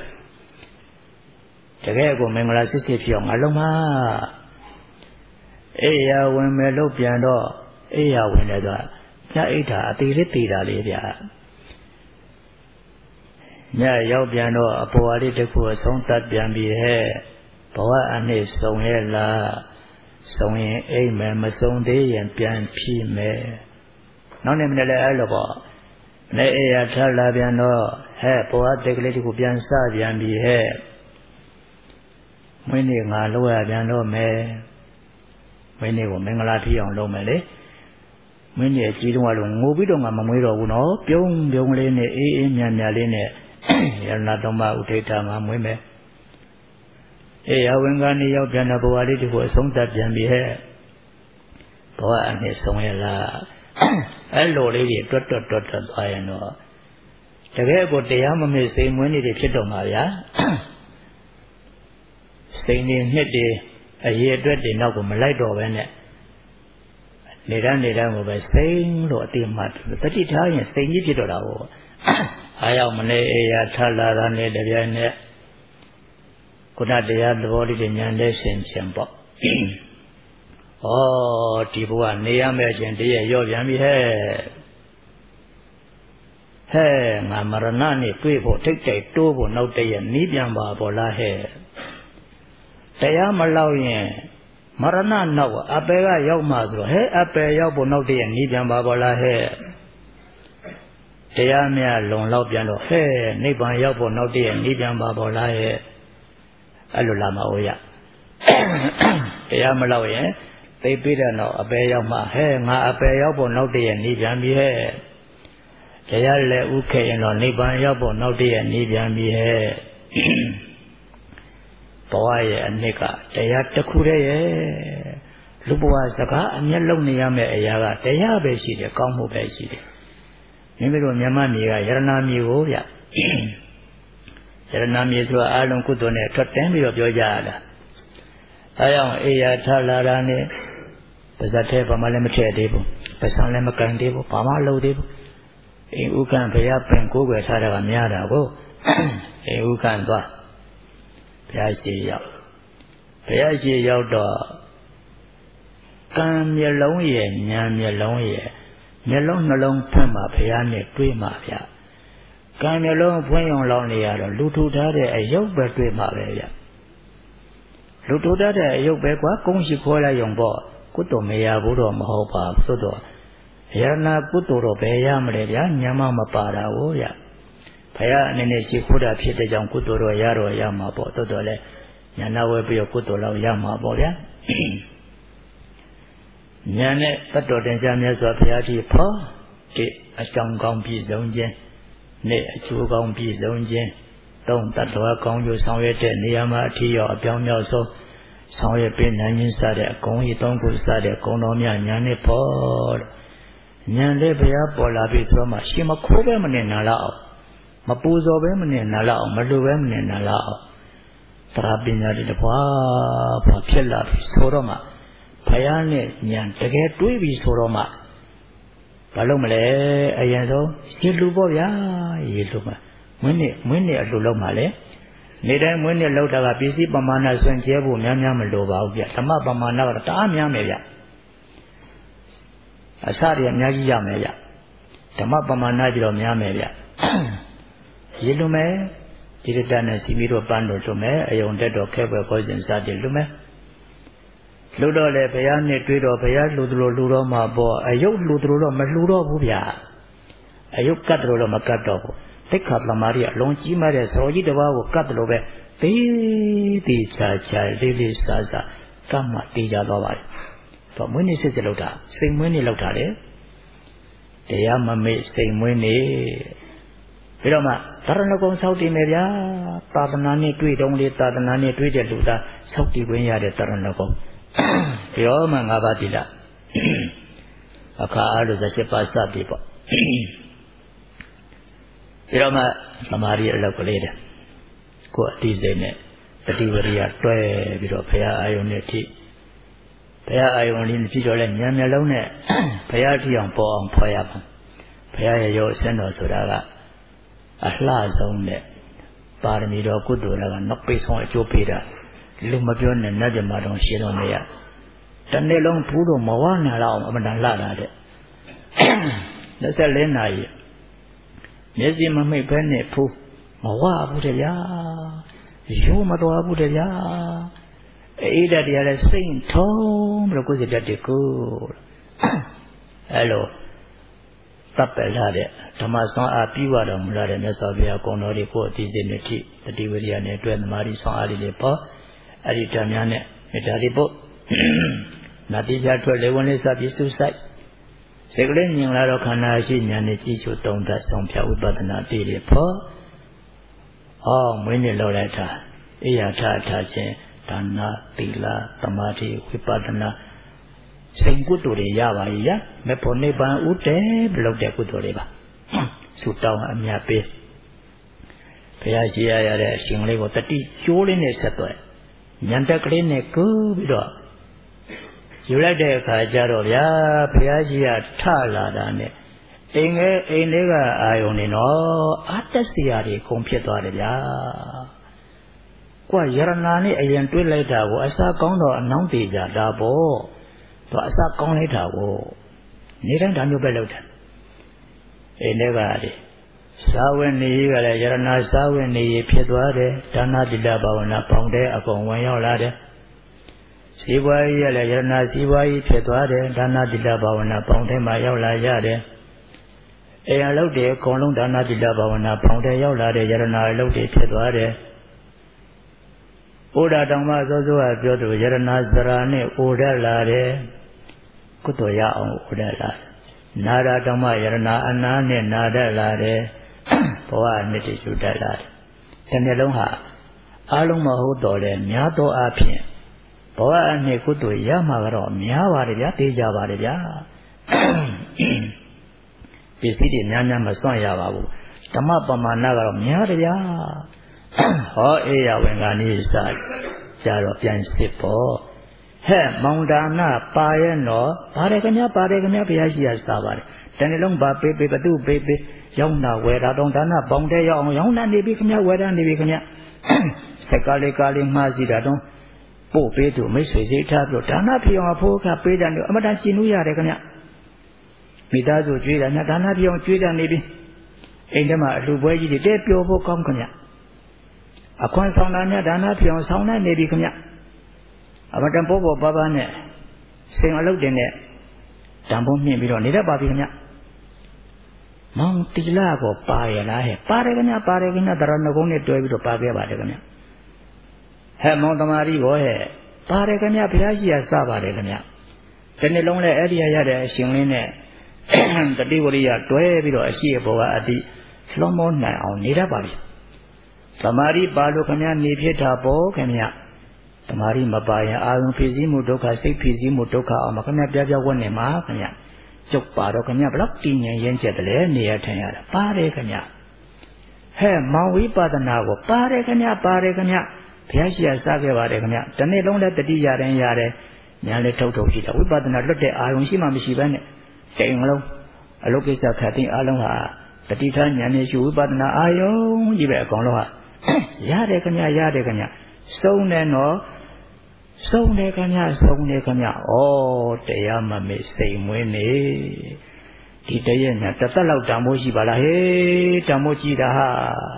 这个我们来试试皮样啊，龙嘛，哎呀，我们路边的，哎呀，我们那个。nhớ ý thà tì lít tì đà lì bia nhớ yêu biên đó bỏ đi được của sống tết biên bì hè bỏ anh ấy sống hè là sống hè ấy mà mà sống để yên biên phi mẹ nó nên mình lại là bỏ này ấy thà là biên đó hè bỏ được lấy của biên sa biên bì hè mấy người ngã lúa biên đó mẹ mấy người của mình là phi ông đâu mẹ đấy mấy người chỉ đúng là ngô biết đâu mà mà mới rồi của nó biông biông lên này ê ê nhà nhà lên này là tao mà ưu thế thằng mà mới mẹ ê ở bên cái này ở bên đó bỏ đi thì của sống tập chân bị hết bỏ anh ấy sống hết là ấy lô đi thì tuột tuột tuột tuột thôi nó cái cái của tiền mà mình xây mới này thìဖြစ်တော့မှာဗျာxâyနေနှစ်တွေအရေးအတွက်တွေနောက်ကိုမလိုက်တော့ပဲနဲ့နေရနေရကိုပဲစိမ့်လို့အတိမတ်တတိထားရင်စိမ့်ကြီးဖြစ်တော့တာကိုအားရောက်မနေအေးရထလာတာနဲ့တပြိုင်နက်ခုနတရားသဘောလေးဉာဏ်နဲ့ဆင်ခြင်ပေါ့ဩဒီဘုရားနေရမယ့်အချိန်တည်းရော့ပြန်ပြီဟဲ့ဟဲ့ငါမရဏနဲ့တွေ့ဖို့ထိတ်တိတ်တိုးဖို့နောက်တည့်ရနီးပြန်ပါပေါ်လားဟဲ့တရားမလောက်ရင်မရဏနောက်အပေကရောက်မှဆိုတော့ဟဲ့အပေရောက်ဖို့နောက်တည့်နီးပြန်ပါပေါ်လားဟဲ့တရားများလုံလောက်ပြန်တော့ဟဲ့နိဗ္ဗာန်ရောက်ဖို့နောက်တည့်နီးပြန်ပါပေါ်လားဟဲ့အဲ့လိုလာမအောင်ရတရားမလောက်ရင်သိပြီးတဲ့နောက်အပေရောက်မှဟဲ့ငါအပေရောက်ဖို့နောက်တည့်နီးပြန်ပြီဟဲ့တရားလည်းဥခေရင်တော့နိဗ္ဗာန်ရောက်ဖို့နောက်တည့်နီးပြန်ပြီဟဲ့ဘဝရဲ့အနှစ်ကတရားတစ်ခုတည်းရဲ့လူဘဝစကားအမျက်လုံးနေရမယ့်အရာကတရားပဲရှိတယ်ကောင်းမှုပဲရှိတယ်မိမိတို့မြန်မာပြည်ကယရနာပြည်ကိုဗျယရနာပြည်ဆိုတာအလုံးကုသိုလ်နဲ့ထွက်တန်းပြီးတော့ပြောကြရတာအဲကြောင့်အေယာထလာတာနဲ့ပါဇတ်ထဲဘာမှလည်းမထည့်သေးဘူးပစံလည်းမကန်သေးဘူးဘာမှလုပ်သေးဘူးအိမ်ဥက္ကံဘုရားပင်ကိုယ်ွယ်ထားတာကများတာကိုအိမ်ဥက္ကံသွားဘုရားရှိရောက်ဘုရားရှိရောက်တော့ကံမျက်လုံးရဲ့ဉာဏ်မျက်လုံးရဲ့မျက်လုံးနှလုံးဖွင့်မှာဘုရားနဲ့တွေ့မှာဗျကံမျက်လုံးဖွင့်ရုံလောက်နေရတော့လူထူထားတဲ့အယုတ်ပဲတွေ့မှာပဲဗျလူထူထားတဲ့အယုတ်ပဲကွာကုန်းရှိခေါ်လိုက်ရုံပေါ့ကုသိုလ်မရဘူးတော့မဟုတ်ပါဘူးသို့တော့ယရနာကုသိုလ်တော့ဘယ်ရမလဲဗျာဉာဏ်မှမပါတာကိုဗျဘုရားအနေနဲ့ရှိခိုးတာဖြစ်တဲ့ကြောင့်ကုသိုလ်တော့ရတော့ရမှာပေါ့သို့တော်လည်းဉာဏ်ဝဲပြီးတော့ကုသိုလ်တော့ရမှာပေါ့ဗျာဉာဏ်နဲ့တတ်တော်တင်ကြမြတ်စွာဘုရားကြီးဖောတိအကြောင်းကောင်းပြည့်စုံခြင်းနဲ့အကျိုးကောင်းပြည့်စုံခြင်းသုံးတတ္တဝါကောင်းကျိုးဆောင်ရွက်တဲ့နေရာမှာအထီးရောအပြောင်းမြောက်ဆုံးဆောင်ရွက်ပေးနိုင်ခြင်းစတဲ့အကုန်ဤသုံးခုစတဲ့ဂုဏ်တော်များဉာဏ်နဲ့ပေါ်ဉာဏ်လေးဘုရားပေါ်လာပြီဆိုတော့မှရှင်မခိုးပဲမနေနာလောက်အောင်မပူဇော်ပဲမနေနာလောက်အောင်မလိုပဲမနေနာလောက်အောင်တရားပညာတွေတပွားပွားဖြစ်လာပြီဆိုတော့မှဘုရားနဲ့ဉာဏ်တကယ်တွေးပြီဆိုတော့မှဘာလို့မလဲအရင်ဆုံးရေလူပေါ့ဗျာရေလူမှာမင်းနဲ့မင်းနဲ့အလူလုံးမှာလေနေတိုင်းမင်းနဲ့လောက်တာကပစ္စည်းပမာဏဆွန့်ကျဲဖို့များများမလိုပါဘူးဗျဓမ္မပမာဏကတော့တအားများမယ်ဗျအစတွေအများကြီးရမယ်ဗျဓမ္မပမာဏကြတော့များမယ်ဗျရေလူမယ်ဒီရတနဲ့စီမီတို့ပန်းတို့တို့မယ်အယုံတက်တော်ခဲပွဲခေါ်စဉ်စတဲ့လူမယ်လူတော့လေဘုရားနဲ့တွေ့တော့ဘုရားလူတို့လူတော့မှာပေါ့အယုတ်လူတို့တော့မလူတော့ဘူးဗျအယုတ်ကတ်တို့တော့မကတ်တော့ဘူးသိက္ခာသမားကြီးအလုံးကြီးမားတဲ့ဇော်ကြီးတစ်ပါးကိုကတ်တယ်လို့ပဲသေးသေးချာချာလေးလေးစားစားကမှတေးကြတော့ပါတယ်တော့မွေးနေ့စစ်စစ်လောက်တာစိတ်မွေးနေ့လောက်တာလေတရားမမေ့စိတ်မွေးနေ့ပြီးတော့မှသာရဏဂုံဆောက်တည်မယ်ဗျာသာသနာနဲ့တွေ့တုံးလေးသာသနာနဲ့တွေ့တဲ့လူသားဆောက်တည်ခွင့်ရတဲ့သာရဏဂုံပြောမှငါးပါးတိလားအခါအားလို့ဇက်ပါစပြီပေါ့ပြီးတော့မှသမာဓိအလောက်ကလေးတဲ့ကိုယ်အတိစိတ်နဲ့တတိဝရိယတွဲပြီးတော့ဘုရားအာယုန်နဲ့ထိဘုရားအာယုန်လေးကြည့်တော့လဲဉာဏ်မျက်လုံးနဲ့ဘုရားထီအောင်ပေါ်အောင်ဖွာရပါဘုရားရဲ့ရောအစင်းတော်ဆိုတာကအလှဆုံးနဲ့ပါရမီတော်ကုသိုလ်ကနောက်ပိတ်ဆုံးအကျိုးပေးတာလူမပြောနဲ့နတ်ပြမတော်ရှင်းတော်နေရတနေ့လုံးဘူးတော့မဝနာတော့အမှန်တန်လှတာတဲ့နှစ်ဆက်လေးနာရီမျက်စိမမိတ်ဘဲနဲ့ဖူးမဝဘူးတဲ့ဗျာရိုးမတော်ဘူးတဲ့ဗျာအေးတဲ့တရားလဲစိတ်ထုံးပြီးတော့ကိုယ်စိတ်တတ်တယ်ကိုအဲ့လိုတပ်ပယ်လာတဲ့ဓမ္မဆောင်အားပြီးွားတော်မူလာတဲ့မြတ်စွာဘုရားကုံတော်တွေကိုအတိစိတ်နဲ့ထိတတိဝရိယနဲ့အတွက်သမာဓိဆောင်အားလေးတွေပေါ့အဲ့ဒီဓမ္မများနဲ့မေတ္တာလေးပို့နာတိချထွက်လေဝင်လေးစပြီးစုဆိုင်စိတ်ကလေးမြင်လာတော့ခန္ဓာရှိဉာဏ်နဲ့ကြည့်ရှုသုံးသပ်ဆောင်ဖြတ်ဝိပဿနာတည်တယ်ပေါ့အော်မင်းနဲ့လောက်လိုက်တာအိယာထထားခြင်းဒါနသီလသမာဓိဝိပဿနာစိတ်ကုသိုလ်တွေရပါရဲ့ရမေဖို့နိဗ္ဗာန်ဥတည်ဘလို့တဲ့ကုသိုလ်တွေပါဆုတောင်းအမြတ်ပေးဘုရားရှိရရတဲ့အရှင်လေးကိုတတိကျိုးလေးနဲ့ဆက်သွယ်ဉာဏ်တက်ကလေးနဲ့ကူးပြီးတော့ယူလိုက်တဲ့အခါကျတော့ဗျာဘုရားရှိရထလာတာနဲ့အိမ်ငယ်အိမ်လေးကအာယုန်နေတော့အတ္တစီယာတွေကုန်ဖြစ်သွားတယ်ဗျာကွာယရနာနဲ့အရင်တွေးလိုက်တာကိုအစာကောင်းတော့အနောင်းသေးကြတာပေါ့သူအစာကောင်းလိုက်တာကိုနေတိုင်းဒါမျိုးပဲလုပ်တယ်အိမ်လေးကလေစာဝတ်နေကလည်းယရနာစာဝတ်နေဖြစ်သွားတယ်ဒါနတိလဘာဝနာပေါင်းတဲ့အကုန်ဝင်ရောက်လာတယ်စီပွားရေးရလည်းယရနာစီပွားရေးဖြစ်သွားတယ်ဒါနတိလဘာဝနာပေါင်းတဲ့မှာရောက်လာရတယ်အိမ်အလုပ်တွေအကုန်လုံးဒါနတိလဘာဝနာပေါင်းတဲ့ရောက်လာတဲ့ယရနာအလုပ်တွေဖြစ်သွားတယ်ဩဒါတောင်မှစောစောကပြောသူယရနာစရာနဲ့ဩဒါလာတယ်ကုသိုလ်ရအောင်ဩဒါလာနာရာတောင်မှယရနာအနာနဲ့နာတတ်လာတယ်ဘဝနှစ်တည်ရှုတတ်လာတယ်ဒီနှလုံးဟာအလုံးမဟုတ်တော့လေများသောအားဖြင့်ဘဝအနှစ်ကုသိုလ်ရမှာကတော့များပါတယ်ဗျာသိကြပါတယ်ဗျာပစ္စည်းတွေများများမစွန့်ရပါဘူးဓမ္မပမာဏကတော့များတယ်ဗျာဟောအေးရဝင်ကနေ့စားကြတော့ပြန်စစ်ပေါ့ဟဲ့မောင်ဒါနပါရဲ့နော်ပါတယ်ခင်ဗျာပါတယ်ခင်ဗျာဘုရားရှိရစားပါတယ်တနေ့လုံးပါပေးပေးဘသူပေးပေးရောင်းတာဝယ်တာတော့ဒါနပေါင်းတဲ့ရောက်အောင်ရောင်းတာနေပြီခင်ဗျာဝယ်တာနေပြီခင်ဗျာစက်ကလေးကားလေးမှားစီတာတော့ပို့ပေးသူမိတ်ဆွေစိတ်ထားပြီးဒါနဖြစ်အောင်ဖို့ခပေးတယ်အမတန်ရှင်းလို့ရတယ်ခင်ဗျမိသားစုကြွေးတာညာဒါနဖြစ်အောင်ကြွေးတာနေပြီအိမ်ထဲမှာအလှပွဲကြီးတွေတဲပျော်ဖို့ကောင်းခင်ဗျအခွန်ဆောင်တာညာဒါနဖြစ်အောင်ဆောင်နေနေပြီခင်ဗျအမတန်ပို့ပေါ်ပါပါနဲ့စင်အလုပ်တင်နဲ့တံပုံးမြင့်ပြီးတော့နေတတ်ပါပြီခင်ဗျမောင်တိလာကိုပါရလားဟဲ့ပါတယ်ခင်ဗျပါတယ်ခင်ဗျတရဏဂုံနဲ့တွဲပြီးတော့ပါခဲ့ပါတယ်ခင်ဗျဟဲ့မောင်တမာရီဘောဟဲ့ပါတယ်ခင်ဗျဘုရားရှိရစပါတယ်ခင်ဗျဒီနေ့လုံးလည်းအဲ့ဒီရရတဲ့အရှင်လင်းနဲ့တတိဝရိယတွဲပြီးတော့အရှိဘောကအတိလွန်မောနိုင်အောင်နေတတ်ပါပြီသမာဓိပါလို့ခင်ဗျနေဖြစ်တာပေါ့ခင်ဗျသမာဓိမပါရင်အာရုံဖြစ်စည်းမှုဒုက္ခစိတ်ဖြစ်စည်းမှုဒုက္ခအောင်မခင်ဗျပြပြဝတ်နေမှာခင်ဗျကျုပ်ပါတော့ခင်ဗျဘလောက်တည်ငြိမ်ရင်းချက်တလဲနေရထိုင်ရတာပါတယ်ခင်ဗျဟဲ့မောင်ဝိပဿနာကိုပါတယ်ခင်ဗျပါတယ်ခင်ဗျဘုရားရှိခိုးစားခဲ့ပါတယ်ခင်ဗျတနေ့လုံးလည်းတတိရတယ်ရတယ်ညာလည်းထုတ်ထုတ်ရှိတာဝိပဿနာလွတ်တဲ့အာရုံရှိမှမရှိဘဲနဲ့တိမ်လုံးအလုကိစ္စခတ်သိအားလုံးဟာတတိထားဉာဏ်နဲ့ရှိဝိပဿနာအာယုံကြီးပဲအကောင်လုံးဟာရတယ်ခင်ဗျရတယ်ခင်ဗျစုံတယ်နော်စုံတယ်ခင်ဗျစုံတယ်ခင်ဗျဩတရားမမေ့စိတ်မွေးနေဒီတရက်ညာတစ်သက်လောက်တန်ဖိုးရှိပါလားဟေးတန်ဖိုးကြည့်တာဟာ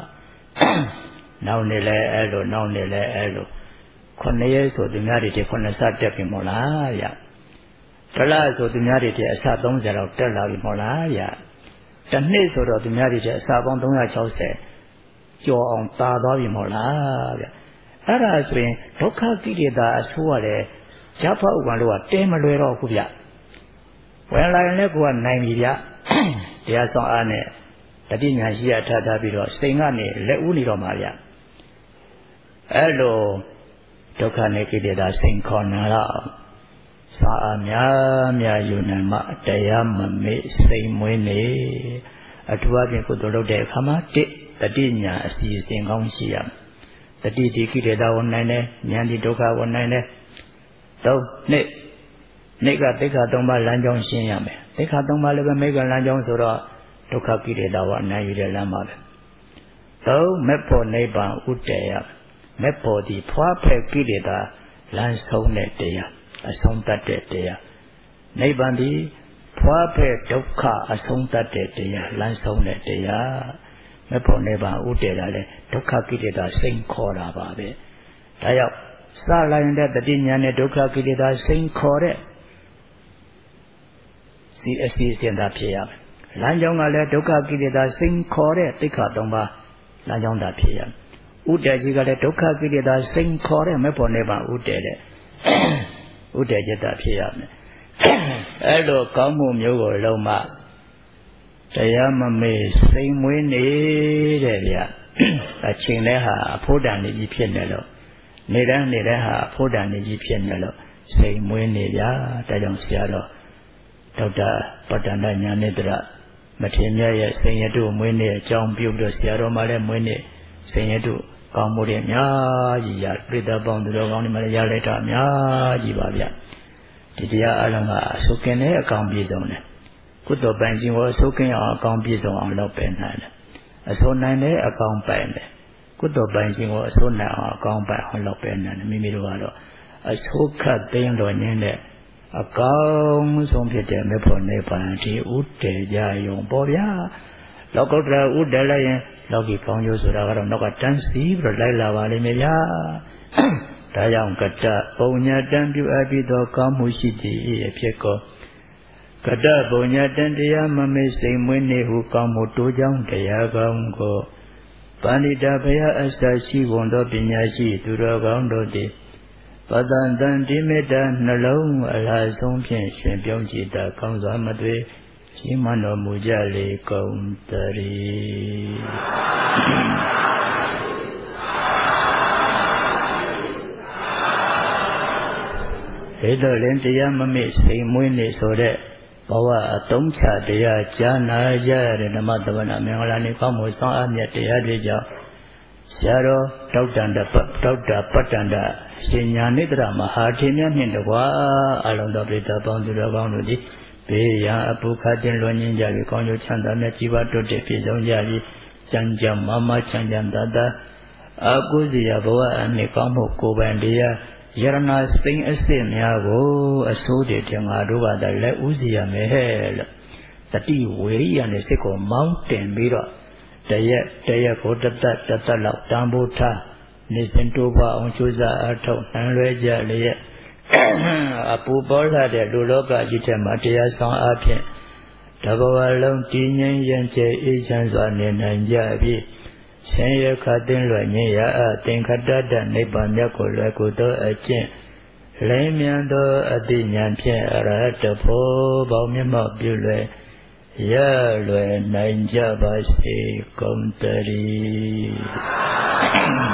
နောက်နေလဲအဲ့လိုနောက်နေလဲအဲ့လိုခုနှစ်ရက်ဆိုသူများတွေတည်းခုနှစ်ဆတက်ပြီမို့လားဗျတလားဆိုသူများတွေတည်းအဆသုံးဆယ်လောက်တက်လာပြီမို့လားဗျတစ်နှစ်ဆိုတော့သူများတွေတည်းအဆပေါင်းသုံးရာ၆ဆယ်ကျော်အောင်သာသွားပြီမို့လားဗျအဲ့ဒါဆိုရင်ဒုက္ခကိလေသာအဆိုးရတယ်ဂျဖဥပ္ပန်တို့ကတဲမလွယ်တော့ဘူးဗျဝင်လာရင်လည်းကိုကနိုင်ပြီဗျတရားဆောင်အားနဲ့တတိညာရှိရထားထားပြီးတော့စိန်ကနေလက်ဦးနေတော့မှာဗျအဲ့လိုဒုက္ခနဲ့ကိလေသာစိန်ခေါ်နာတော့စွမ်းအားများများယူနိုင်မှတရားမမေ့စိတ်မွေးနေအထူးအဖြင့်ကုသိုလ်လုပ်တဲ့အခါမှာတစ်တတိညာအစီအစဉ်ကောင်းရှိရမယ်တတိဒီကိလေသာဝင်နိုင်တယ်ဉာဏ်ဒီဒုက္ခဝင်နိုင်တယ်သုံးနှစ်နှစ်ကသိက္ခာသုံးပါးလမ်းကြောင်းရှင်းရမယ်သိက္ခာသုံးပါးလည်းပဲမေဃလမ်းကြောင်းဆိုတော့ဒုက္ခကိလေသာဝနိုင်ရတဲ့လမ်းပါပဲသုံးမေဖို့နိဗ္ဗာန်ဥတည်ရမေဖို့ဒီဖွားဖက်ကိလေသာလမ်းဆုံးတဲ့တရားအဆုံးတတ်တဲ့တရားနိဗ္ဗာန်ဒီဖွားဖက်ဒုက္ခအဆုံးတတ်တဲ့တရားလမ်းဆုံးတဲ့တရားမေဖို့နိဗ္ဗာန်ဥတည်တာလေဒုက္ခကိလေသာစိန်ခေါ်တာပါပဲဒါကြောင့်စလိုက်တဲ့တတိညာနဲ့ဒုက္ခကိလေသာစိန်ခေါ်တဲ့စီအစီအစဉ်သာဖြစ်ရမယ်လမ်းကြောင်းကလည်းဒုက္ခကိလေသာစိန်ခေါ်တဲ့သိက္ခာသုံးပါးလမ်းကြောင်းသာဖြစ်ရမယ်ဥတည်ကြီးကလည်းဒုက္ခကိလေသာစိန်ခေါ်တဲ့မေဖို့နိဗ္ဗာန်ဥတည်တဲ့ဥတည်จิตသာဖြစ်ရမယ်အဲ့လိုကောင်းမှုမျိုးကိုလုံးမတရားမမေ့စိတ်မွေးနေတဲ့ဗျအချိန်လဲဟာအဖို့တန်နေကြီးဖြစ်နေလို့နေတန်းနေတန်းဟာအဖို့တန်နေကြီးဖြစ်နေလို့စိတ်မွေးနေဗျာဒါကြောင့်ဆရာတော်ဒေါက်တာပတ္တန္တညာနေတရမထေရမြတ်ရဲ့စိန်ရတုမွေးနေအကြောင်းပြုလို့ဆရာတော်မှလည်းမွေးနေစိန်ရတုကောင်းမှုတွေအများကြီးရပြိတ္တပေါင်းသူတော်ကောင်းတွေမှလည်းရလိုက်တာအများကြီးပါဗျဒီတရားအလုံးကအစုကင်းတဲ့အကောင်ပြည့်စုံတယ်ကုသိုလ်ပိုင်ခြင်းကိုအစုကင်းအောင်အကောင်ပြည့်စုံအောင်လုပ်ပေးနိုင်တယ်အစုနိုင်တဲ့အကောင်ပိုင်တယ်ကုသိုလ်ပိုင်ခြင်းကိုအစုနိုင်အောင်အကောင်ပိုင်အောင်လုပ်ပေးနိုင်တယ်မိမိတို့ကတော့အစုခတ်သိမ်းလို့ညင်းတဲ့အကောင်ဆုံးဖြစ်တဲ့မေဖို့နိဗ္ဗာန်ဒီဥတည်ကြယုံပေါ့ဗျာလောကုတ္တရာဥတည်လိုက်ရင်လောကီကောင်းကျိုးဆိုတာကတော့နောက်ကတန်းစီပြီးတော့လိုက်လာပါလိမ့်မယ်ဗျာဒါကြောင့်ကတ္တပုံညာတံပြုအပ်ပြီးသောကောင်းမှုရှိသည့်အဖြစ်ကိုကတ္တပုံညာတံတရားမမေ့စိတ်မွေးနေဟုကောင်းမှုတိုးကြောင်းတရားကောင်းကိုပဏိတာဘုရားအစရှိဝန်သောပညာရှိသူတော်ကောင်းတို့သည်ပတန်တန်ဒီမေတ္တာနှလုံးအလားဆုံးဖြင့်ရှင်ပြုံးကြည်တာကောင်းစွာမသွေရှိမှန်တော်မူကြလေကုန်တည်းဒီတော့လည်းတရားမမေ့စိတ်မွေးနေဆိုတဲ့ဘဝအသုံးချတရားကြားနာကြတဲ့ဓမ္မသဝနာမင်္ဂလာနေကောင်းမှုဆောင်အပ်မြတ်တရားတွေကြောင့်ဆရာတော်ဒေါက်တာဒေါက်တာပတ္တန္တရှင်ညာနိတရမဟာထေမြတ်နှင့်တကွာအလုံးတော်ပြိတ္တပေါင်းသူတော်ကောင်းတို့သည်ဘေးရန်အပုခတ်တင်လွန်ညင်းကြပြီးကောင်းကျိုးချမ်းသာမြတ်ကြီးပါတိုးတက်ပြည့်စုံကြပြီးကြံကြံမမချမ်းကြံတတအကုစီယဘဝအနှစ်ကောင်းမှုကိုယ်ပိုင်တရားယရဏစိန်အစ်စ်များကိုအစိုးတည်တဲ့ငါတို့ကတည်းလက်ဥစီရမယ်ဟဲ့လို့တတိဝေရိယနဲ့စိတ်ကိုမောင်းတင်ပြီးတော့တရက်တရက်ကိုတသက်တသက်လောက်တန်ဖိုးထားနေစဉ်တိုးပွားအောင်ကြိုးစားအထောက်နှံလွဲကြလျက်အပူပေါ်လာတဲ့လူလောကကြီးထဲမှာတရားဆောင်အဖြစ်တဘဝလုံးတည်ငြိမ်ရင်ကျဲအေးချမ်းစွာနေနိုင်ကြပြီးဆင်းရဲခတ်သိမ်းလွယ်ငြိမ်းရအသင်္ခတတ္တနိဗ္ဗာန်မြတ်ကိုလွယ်ကူသောအကျင့်လိမ့်မြန်သောအသိဉာဏ်ဖြင့်အရဟတဖို့ပေါင်းမြတ်မောက်ပြုလွယ်ရလွယ်နိုင်ကြပါစေကုန်တည်း